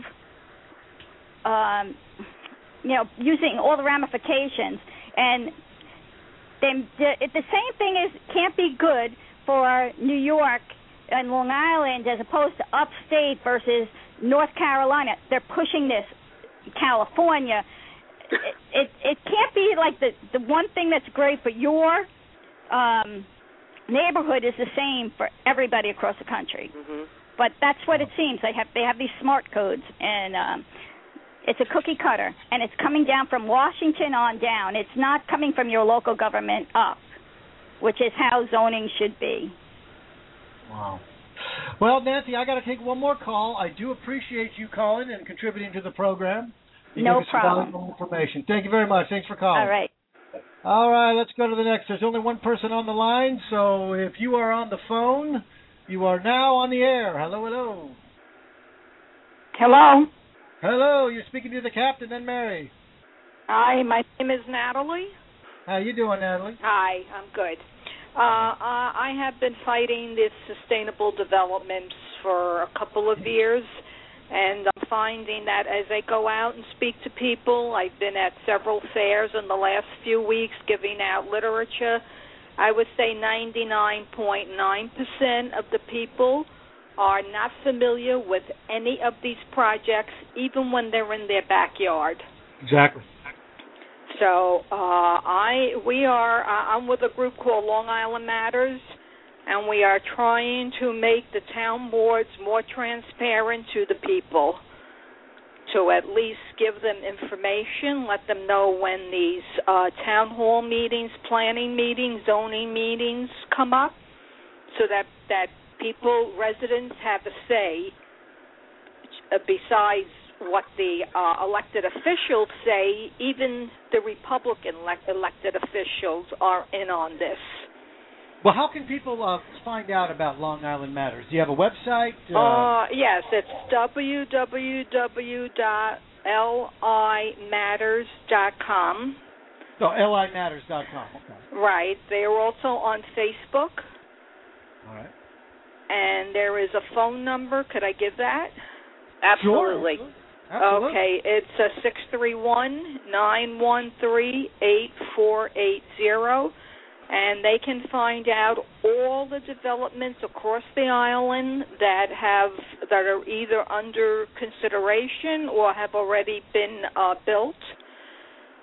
Um, you know, using all the ramifications, and then the, the same thing is can't be good for New York and Long Island as opposed to upstate versus North Carolina. They're pushing this, California. It it, it can't be like the the one thing that's great for your um, neighborhood is the same for everybody across the country. Mm-hmm. But that's what it seems. They have they have these smart codes and. Um, It's a cookie cutter, and it's coming down from Washington on down. It's not coming from your local government up, which is how zoning should be. Wow. Well, Nancy, I got to take one more call. I do appreciate you calling and contributing to the program. You no gave us problem. some valuable information. Thank you very much. Thanks for calling. All right. All right, let's go to the next. There's only one person on the line, so if you are on the phone, you are now on the air. Hello, hello. Hello. Hello, you're speaking to the captain and Mary. Hi, my name is Natalie. How you doing, Natalie? Hi, I'm good. Uh, uh, I have been fighting this sustainable development for a couple of years, and I'm finding that as I go out and speak to people, I've been at several fairs in the last few weeks giving out literature. I would say ninety-nine point nine percent of the people are not familiar with any of these projects, even when they're in their backyard. Exactly. So uh, I, we are. Uh, I'm with a group called Long Island Matters, and we are trying to make the town boards more transparent to the people. To at least give them information, let them know when these uh, town hall meetings, planning meetings, zoning meetings come up, so that that. People, residents have a say uh, besides what the uh, elected officials say. Even the Republican elect- elected officials are in on this. Well, how can people uh, find out about Long Island Matters? Do you have a website? Uh, uh, yes, it's w w w dot l i matters dot com. Oh, l i matters dot com. Okay. Right. They are also on Facebook. All right. And there is a phone number. Could I give that? Absolutely. Sure. Absolutely. Okay, it's a six three one, nine one three, eight four eight zero, and they can find out all the developments across the island that have that are either under consideration or have already been uh, built.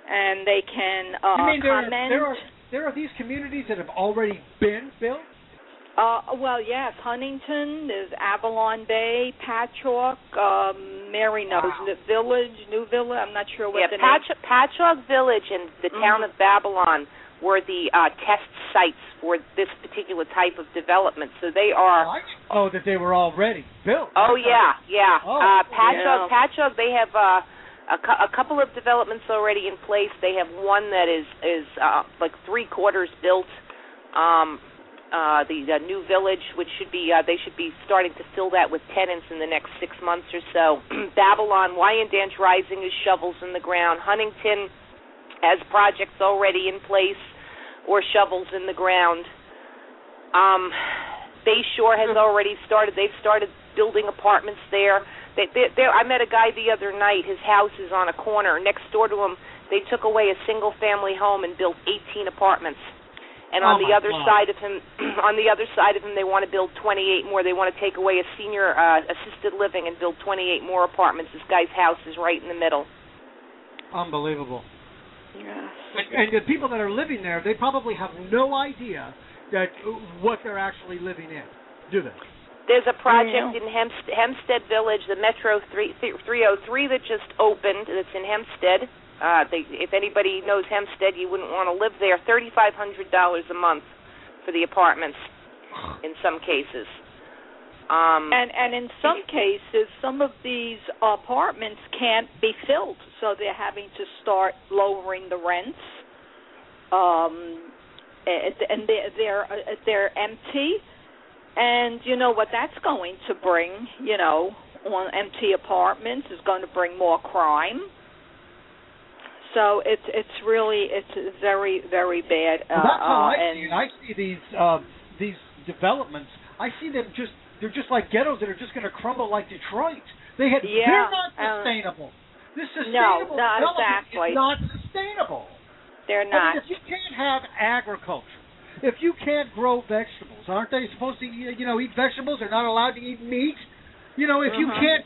and they can uh, you mean there are, comment. there are there are these communities that have already been built? Uh, well, yes, Huntington, there's Avalon Bay, Patchogue, um, Mary knows, Wow. the Village, New Village, I'm not sure what yeah, the Patch- name. Patchogue Village and the town Mhm. of Babylon were the uh, test sites for this particular type of development. So they are. I didn't know that they were already built. Oh yeah, yeah. Oh, uh, Patchogue, yeah. Patchogue, they have uh, a, cu- a couple of developments already in place. They have one that is is uh, like three quarters built. Um, uh, the, the new village, which should be uh, they should be starting to fill that with tenants in the next six months or so. Babylon, Wyandanch Rising is shovels in the ground. Huntington has projects already in place or shovels in the ground. Um, Bayshore has already started. They've started building apartments there. They, they, they, I met a guy the other night. His house is on a corner. Next door to him, they took away a single-family home and built eighteen apartments. And on Oh, the my other God. side of him, on the other side of him, they want to build twenty-eight more. They want to take away a senior uh, assisted living and build twenty-eight more apartments. This guy's house is right in the middle. Unbelievable. Yes. And, and the people that are living there, they probably have no idea that what they're actually living in, do they? There's a project Yeah. in Hempstead, Hempstead Village, the Metro three oh three that just opened. That's in Hempstead. Uh, they, if anybody knows Hempstead, you wouldn't want to live there. thirty-five hundred dollars a month for the apartments in some cases. Um, And and in some cases, some of these apartments can't be filled, so they're having to start lowering the rents. Um, and and they're they're, uh, they're empty, and you know what that's going to bring. You know, on empty apartments is going to bring more crime. So it's it's really it's very very bad. Uh, Well, that's how uh, I and see it. I see these uh, these developments. I see them just they're just like ghettos that are just going to crumble like Detroit. They had Yeah, they're not uh, sustainable. This no, sustainable not development exactly. is not sustainable. they're I not. mean, if you can't have agriculture, if you can't grow vegetables, aren't they supposed to you know eat vegetables? They're not allowed to eat meat. You know, if you Mhm. can't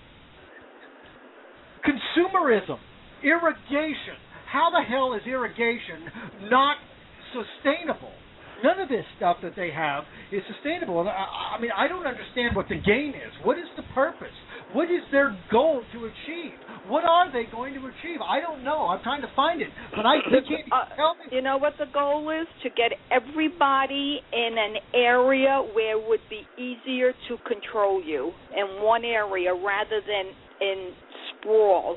consumerism, irrigation. How the hell is irrigation not sustainable? None of this stuff that they have is sustainable. And I, I mean, I don't understand what the gain is. What is the purpose? What is their goal to achieve? What are they going to achieve? I don't know. I'm trying to find it, but I they can't Uh, tell me. You know what the goal is? To get everybody in an area where it would be easier to control you in one area rather than in sprawl.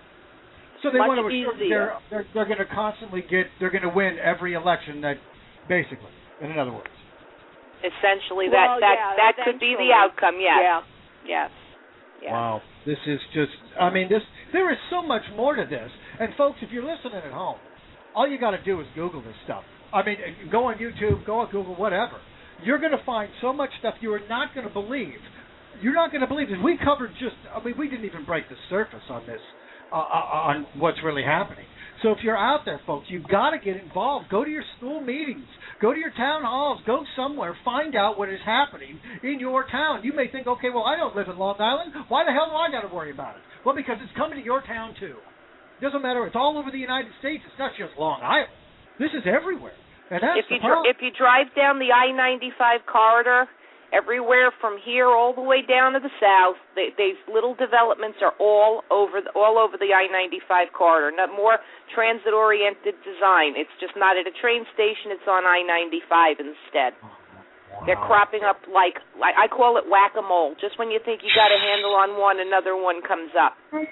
So they much want to assure that easier. they're they're, they're going to constantly get they're going to win every election. That basically, in other words. essentially, Well, that that yeah, that could be the eventually. outcome. Yes. Yeah. Yes. Yes. Wow, this is just, I mean, this. There is so much more to this. And folks, if you're listening at home, all you got to do is Google this stuff. I mean, go on YouTube, go on Google, whatever. You're going to find so much stuff you are not going to believe. You're not going to believe this. We covered just, I mean, we didn't even break the surface on this, uh, on what's really happening. So if you're out there, folks, you've got to get involved. Go to your school meetings. Go to your town halls. Go somewhere. Find out what is happening in your town. You may think, okay, well, I don't live in Long Island. Why the hell do I got to worry about it? Well, because it's coming to your town, too. It doesn't matter. It's all over the United States. It's not just Long Island. This is everywhere. And that's If the you dr- problem. if you drive down the I ninety-five corridor, everywhere from here all the way down to the south, they, these little developments are all over the, all over the I ninety-five corridor. Not more transit-oriented design. It's just not at a train station. It's on I ninety-five instead. They're cropping up like, like I call it whack-a-mole. Just when you think you got a handle on one, another one comes up.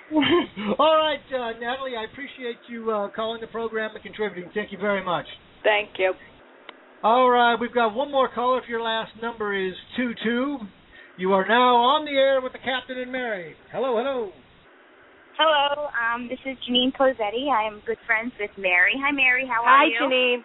All right, uh, Natalie, I appreciate you uh, calling the program and contributing. Thank you very much. Thank you. All right, we've got one more caller. If your last number is two two, you are now on the air with the Captain and Mary. Hello, hello. Hello, um, this is Janine Posetti. I am good friends with Mary. Hi, Mary. How Hi, are you? Janine.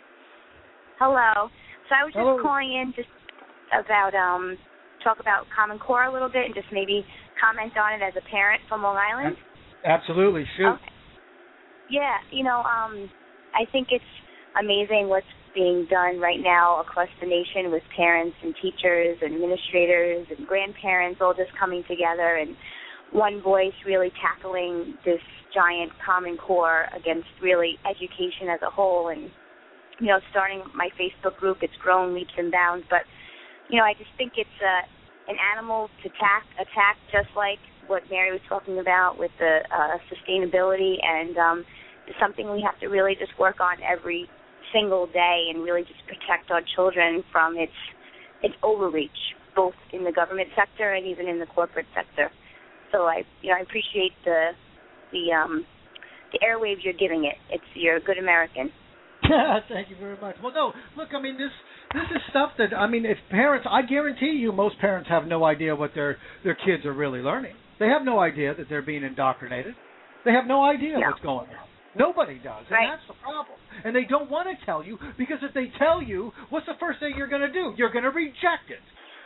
Hello. So I was just Hello. calling in just about um, talk about Common Core a little bit and just maybe comment on it as a parent from Long Island. Absolutely, shoot. Okay. Yeah, you know, um, I think it's amazing what's being done right now across the nation with parents and teachers and administrators and grandparents all just coming together and one voice really tackling this giant Common Core against really education as a whole. And, you know, starting my Facebook group, it's grown leaps and bounds. But, you know, I just think it's uh, an animal to attack, attack just like what Mary was talking about with the uh, sustainability, and um, it's something we have to really just work on every single day and really just protect our children from its its overreach, both in the government sector and even in the corporate sector. So I, you know, I appreciate the the um, the airwaves you're giving it. It's you're a good American. Thank you very much. Well, no, look, I mean, this this is stuff that, I mean, if parents, I guarantee you most parents have no idea what their, their kids are really learning. They have no idea that they're being indoctrinated. They have no idea yeah. what's going on. Nobody does, and right. that's the problem. And they don't want to tell you, because if they tell you, what's the first thing you're going to do? You're going to reject it.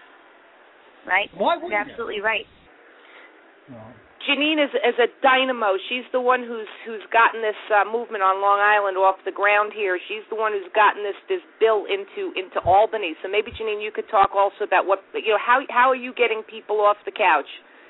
Right. Why would You're absolutely right. No. Janine is, is a dynamo. She's the one who's who's gotten this uh, movement on Long Island off the ground here. She's the one who's gotten this this bill into into Albany. So maybe, Janine, you could talk also about what, you know, how how are you getting people off the couch?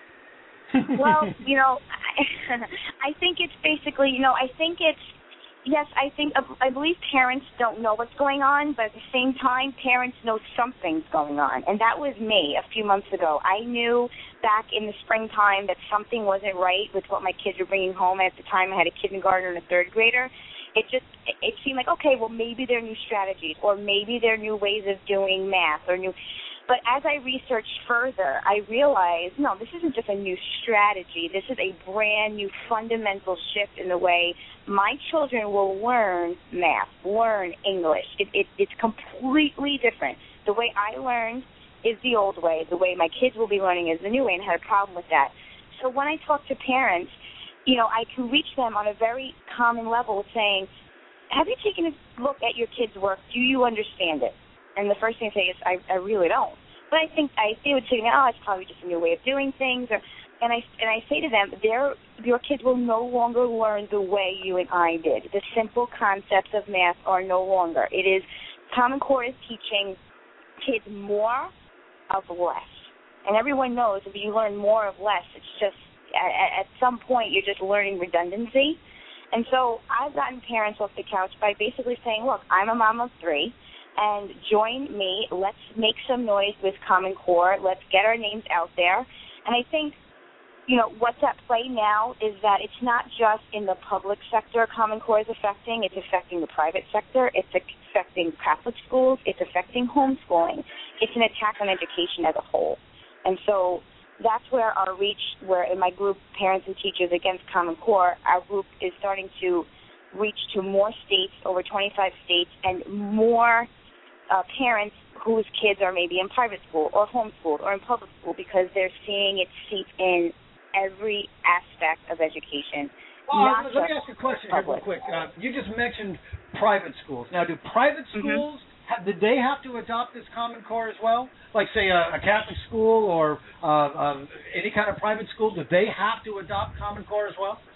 Well, you know, I, I think it's basically, you know, I think it's, yes, I think, I believe parents don't know what's going on, but at the same time, parents know something's going on. And that was me a few months ago. I knew back in the springtime that something wasn't right with what my kids were bringing home. At the time, I had a kindergartner and a third grader. It just, it seemed like, okay, well, maybe there are new strategies, or maybe there are new ways of doing math, or new... But as I researched further, I realized, no, this isn't just a new strategy. This is a brand new fundamental shift in the way my children will learn math, learn English. It, it, it's completely different. The way I learned is the old way. The way my kids will be learning is the new way, and I had a problem with that. So when I talk to parents, you know, I can reach them on a very common level with saying, have you taken a look at your kids' work? Do you understand it? And the first thing I say is, I, I really don't. But I think I they would say, oh, it's probably just a new way of doing things. Or, and I and I say to them, your kids will no longer learn the way you and I did. The simple concepts of math are no longer. It is, Common Core is teaching kids more of less. And everyone knows if you learn more of less, it's just, at, at some point, you're just learning redundancy. And so I've gotten parents off the couch by basically saying, look, I'm a mom of three, and join me. Let's make some noise with Common Core. Let's get our names out there. And I think, you know, what's at play now is that it's not just in the public sector Common Core is affecting. It's affecting the private sector. It's affecting Catholic schools. It's affecting homeschooling. It's an attack on education as a whole. And so that's where our reach, where in my group, Parents and Teachers Against Common Core, our group is starting to reach to more states, over twenty-five states, and more Uh, parents whose kids are maybe in private school or homeschooled or in public school, because they're seeing it seep in every aspect of education. Well, let me ask you a question here real quick. Uh, you just mentioned private schools. Now, do private schools, mm-hmm. have, did they have to adopt this Common Core as well? Like, say, a, a Catholic school or uh, um, any kind of private school, do they have to adopt Common Core as well?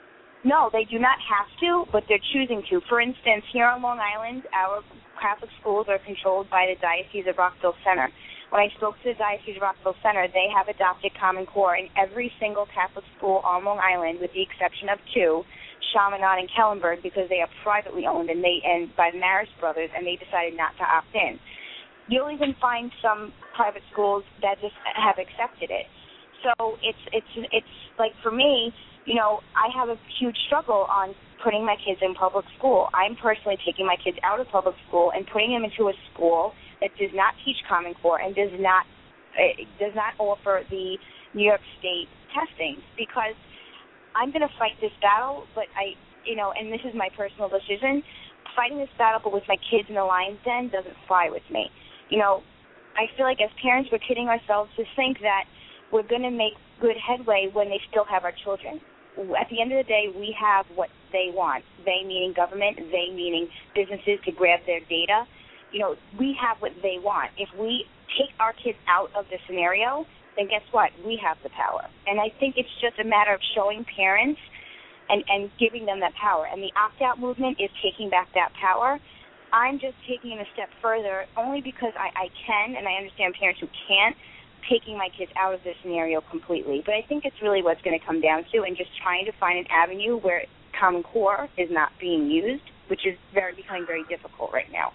No, they do not have to, but they're choosing to. For instance, here on Long Island, our Catholic schools are controlled by the Diocese of Rockville Center. When I spoke to the Diocese of Rockville Center, they have adopted Common Core in every single Catholic school on Long Island, with the exception of two, Chaminade and Kellenberg, because they are privately owned and they and by the Marist brothers, and they decided not to opt in. You'll even find some private schools that just have accepted it. So it's it's it's like, for me, you know, I have a huge struggle on putting my kids in public school. I'm personally taking my kids out of public school and putting them into a school that does not teach Common Core and does not uh, does not offer the New York State testing, because I'm going to fight this battle, but I, you know, and this is my personal decision, fighting this battle but with my kids in the lion's den doesn't fly with me. You know, I feel like as parents we're kidding ourselves to think that we're going to make good headway when they still have our children. At the end of the day, we have what they want. They meaning government, they meaning businesses to grab their data. You know, we have what they want. If we take our kids out of the scenario, then guess what? We have the power. And I think it's just a matter of showing parents and, and giving them that power. And the opt-out movement is taking back that power. I'm just taking it a step further only because I, I can, and I understand parents who can't taking my kids out of this scenario completely. But I think it's really what's going to come down to, and just trying to find an avenue where Common Core is not being used, which is very becoming very difficult right now.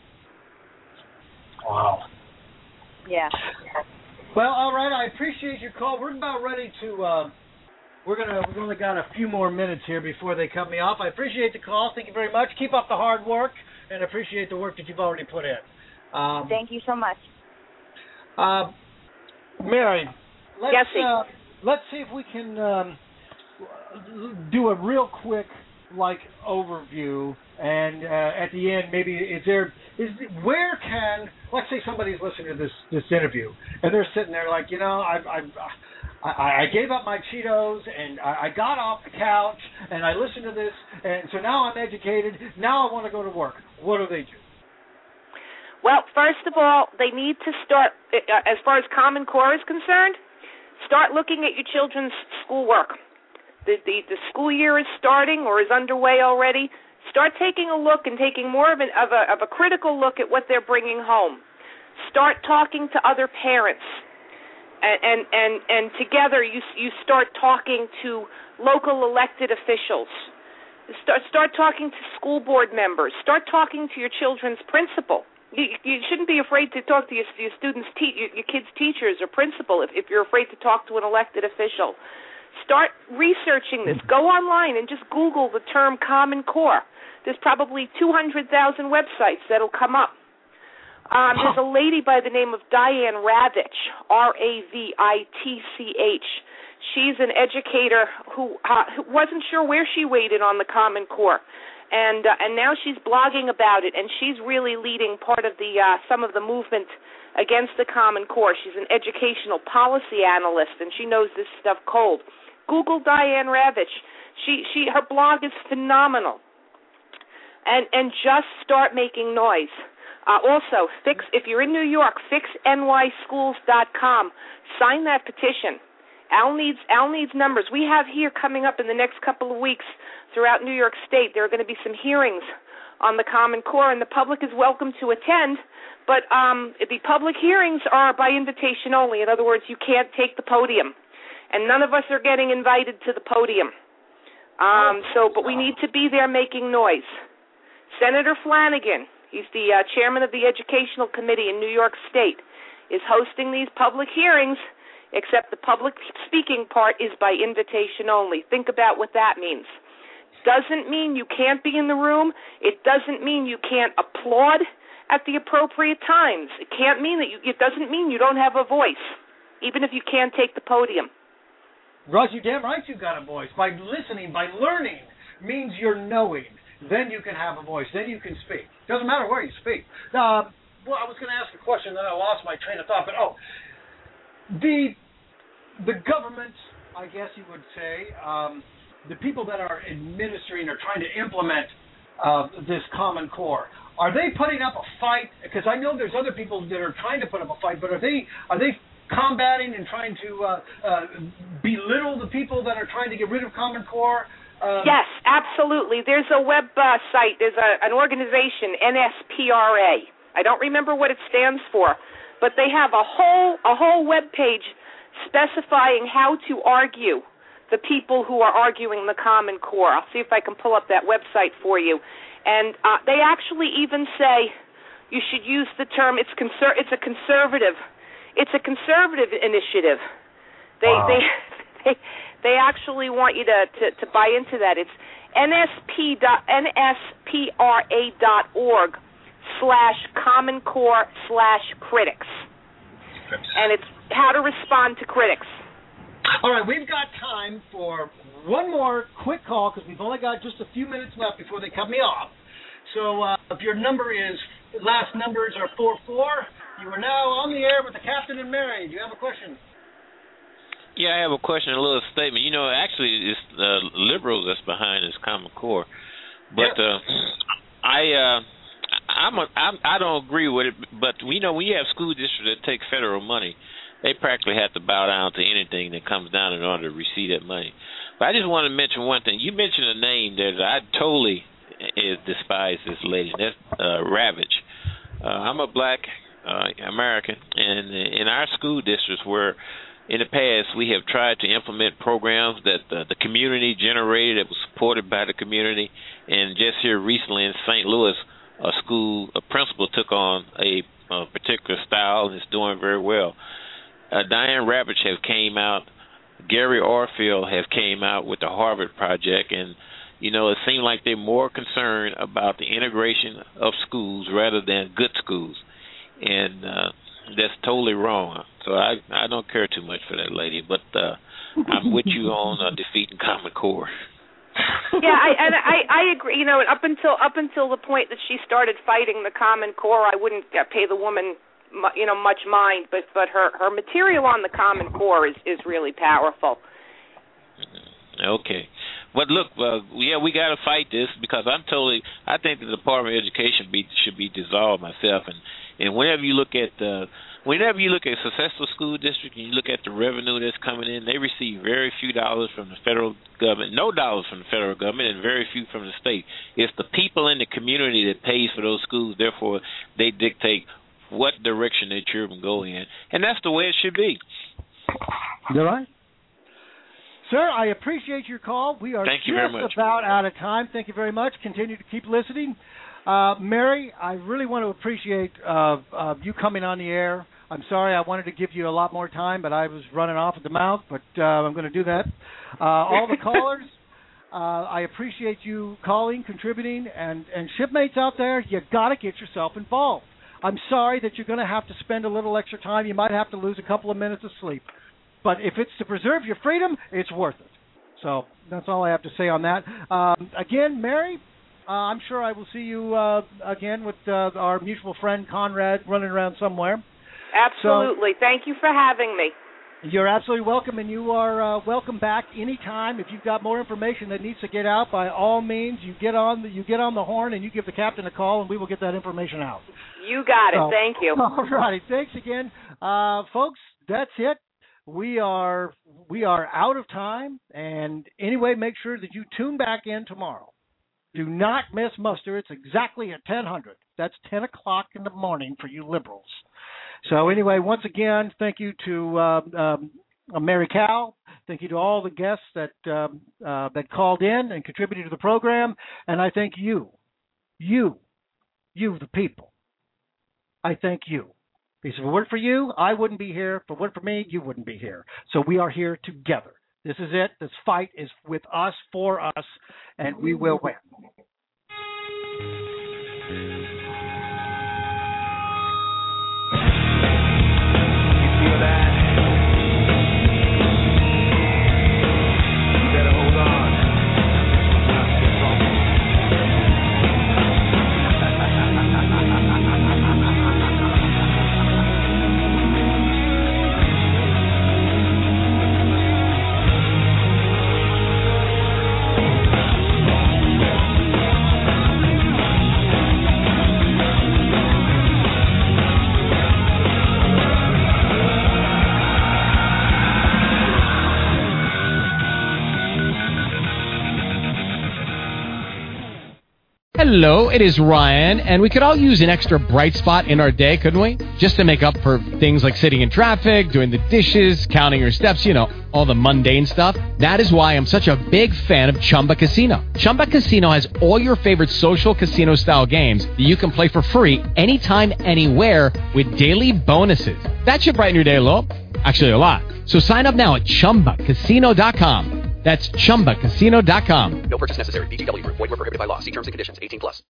Wow. Yeah. Well, all right. I appreciate your call. We're about ready to. Uh, we're gonna. We've only got a few more minutes here before they cut me off. I appreciate the call. Thank you very much. Keep up the hard work, and appreciate the work that you've already put in. Um, Thank you so much. Uh, Mary, let's yes, uh, let's see if we can um, do a real quick like overview, and uh, at the end, maybe is there is where can let's say somebody's listening to this this interview and they're sitting there like, you know, I've, I've I, I gave up my Cheetos and I, I got off the couch and I listened to this, and so now I'm educated. Now I want to go to work. What do they do? Well, first of all, they need to start, uh, as far as Common Core is concerned, start looking at your children's schoolwork. The, the, the school year is starting or is underway already. Start taking a look and taking more of, an, of, a, of a critical look at what they're bringing home. Start talking to other parents. And, and, and, and together you, you start talking to local elected officials. Start, start talking to school board members. Start talking to your children's principal. You, you shouldn't be afraid to talk to your, your students' te- your, your kids' teachers or principal if, if you're afraid to talk to an elected official. Start researching this. Go online and just Google the term Common Core. There's probably two hundred thousand websites that'll come up. Um, there's a lady by the name of Diane Ravitch, R A V I T C H. She's an educator who, uh, who wasn't sure where she weighted on the Common Core. And uh, and now she's blogging about it, and she's really leading part of the uh, some of the movement against the Common Core. She's an educational policy analyst, and she knows this stuff cold. Google Diane Ravitch. She she her blog is phenomenal. And and just start making noise. Uh, also, fix if you're in New York, fix N Y schools dot com. Sign that petition. Al needs Al needs numbers. We have here coming up in the next couple of weeks throughout New York State. There are going to be some hearings on the Common Core, and the public is welcome to attend. But um, the public hearings are by invitation only. In other words, you can't take the podium, and none of us are getting invited to the podium. Um, so, but we need to be there making noise. Senator Flanagan, he's the uh, chairman of the Educational Committee in New York State, is hosting these public hearings. Except the public speaking part is by invitation only. Think about what that means. Doesn't mean you can't be in the room. It doesn't mean you can't applaud at the appropriate times. It can't mean that you, it doesn't mean you don't have a voice, even if you can't take the podium. Russ, you're damn right you got a voice. By listening, by learning, means you're knowing. Then you can have a voice. Then you can speak. Doesn't matter where you speak. Uh, well, I was going to ask a question, then I lost my train of thought, but oh, The the government, I guess you would say, um, the people that are administering or trying to implement uh, this Common Core, are they putting up a fight? Because I know there's other people that are trying to put up a fight, but are they are they combating and trying to uh, uh, belittle the people that are trying to get rid of Common Core? Um, yes, absolutely. There's a web uh, site. There's a, an organization, N S P R A. I don't remember what it stands for. But they have a whole a whole web page specifying how to argue the people who are arguing the Common Core. I'll see if I can pull up that website for you. And uh, they actually even say you should use the term it's conser- it's a conservative it's a conservative initiative. They wow. they they they actually want you to, to, to buy into that. It's N S P R A dot org. slash Common Core slash critics. And it's how to respond to critics. All right, we've got time for one more quick call because we've only got just a few minutes left before they cut me off. So uh, if your number is, last numbers are four four, you are now on the air with the Captain and Mary. Do you have a question? Yeah, I have a question, a little statement. You know, actually, it's the uh, liberals that's behind this Common Core. But yeah. uh, I... Uh, I'm a, I'm, I don't agree with it, but we know when you have school districts that take federal money, they practically have to bow down to anything that comes down in order to receive that money. But I just want to mention one thing. You mentioned a name there that I totally despise this lady. That's uh, Ravitch. Uh, I'm a black uh, American, and in our school districts where in the past we have tried to implement programs that uh, the community generated, that was supported by the community, and just here recently in Saint Louis, a school, a principal took on a, a particular style and is doing very well. Uh, Diane Ravitch have came out, Gary Orfield have came out with the Harvard Project, and you know, it seems like they're more concerned about the integration of schools rather than good schools, and uh, that's totally wrong. So I I don't care too much for that lady, but uh, I'm with you on uh, defeating Common Core. Yeah, I, and I I agree. You know, up until up until the point that she started fighting the Common Core, I wouldn't uh, pay the woman, you know, much mind. But but her her material on the Common Core is is really powerful. Okay. But look, uh, yeah, we got to fight this because I'm totally. I think the Department of Education be, should be dissolved myself. And, and whenever you look at uh, whenever you look at successful school districts and you look at the revenue that's coming in, they receive very few dollars from the federal government, no dollars from the federal government, and very few from the state. It's the people in the community that pays for those schools. Therefore, they dictate what direction their children go in, and that's the way it should be. You're right. Sir, I appreciate your call. We are Thank you just very much. about out of time. Thank you very much. Continue to keep listening. Uh, Mary, I really want to appreciate uh, uh, you coming on the air. I'm sorry I wanted to give you a lot more time, but I was running off at the mouth, but uh, I'm going to do that. Uh, all the callers, uh, I appreciate you calling, contributing, and, and shipmates out there, you got to get yourself involved. I'm sorry that you're going to have to spend a little extra time. You might have to lose a couple of minutes of sleep. But if it's to preserve your freedom, it's worth it. So that's all I have to say on that. Um, again, Mary, uh, I'm sure I will see you uh, again with uh, our mutual friend Conrad running around somewhere. Absolutely. So, thank you for having me. You're absolutely welcome, and you are uh, welcome back anytime. If you've got more information that needs to get out, by all means, you get on the, you get on the horn and you give the captain a call, and we will get that information out. You got it. So, thank you. All righty. Thanks again. Uh, folks, that's it. We are we are out of time, and anyway, make sure that you tune back in tomorrow. Do not miss muster. It's exactly at ten hundred. That's ten o'clock in the morning for you liberals. So anyway, once again, thank you to uh, um, Mary Cal. Thank you to all the guests that um, uh, that called in and contributed to the program, and I thank you, you, you the people. I thank you. Because if it weren't for you, I wouldn't be here. If it weren't for me, you wouldn't be here. So we are here together. This is it. This fight is with us, for us, and we will win. You feel that? You better hold on. Hello, it is Ryan, and we could all use an extra bright spot in our day, couldn't we? Just to make up for things like sitting in traffic, doing the dishes, counting your steps, you know, all the mundane stuff. That is why I'm such a big fan of Chumba Casino. Chumba Casino has all your favorite social casino-style games that you can play for free anytime, anywhere with daily bonuses. That should brighten your day a little. Actually, a lot. So sign up now at chumba casino dot com. That's chumba casino dot com. No purchase necessary. V G W Group. Void where prohibited by law. See terms and conditions. eighteen plus.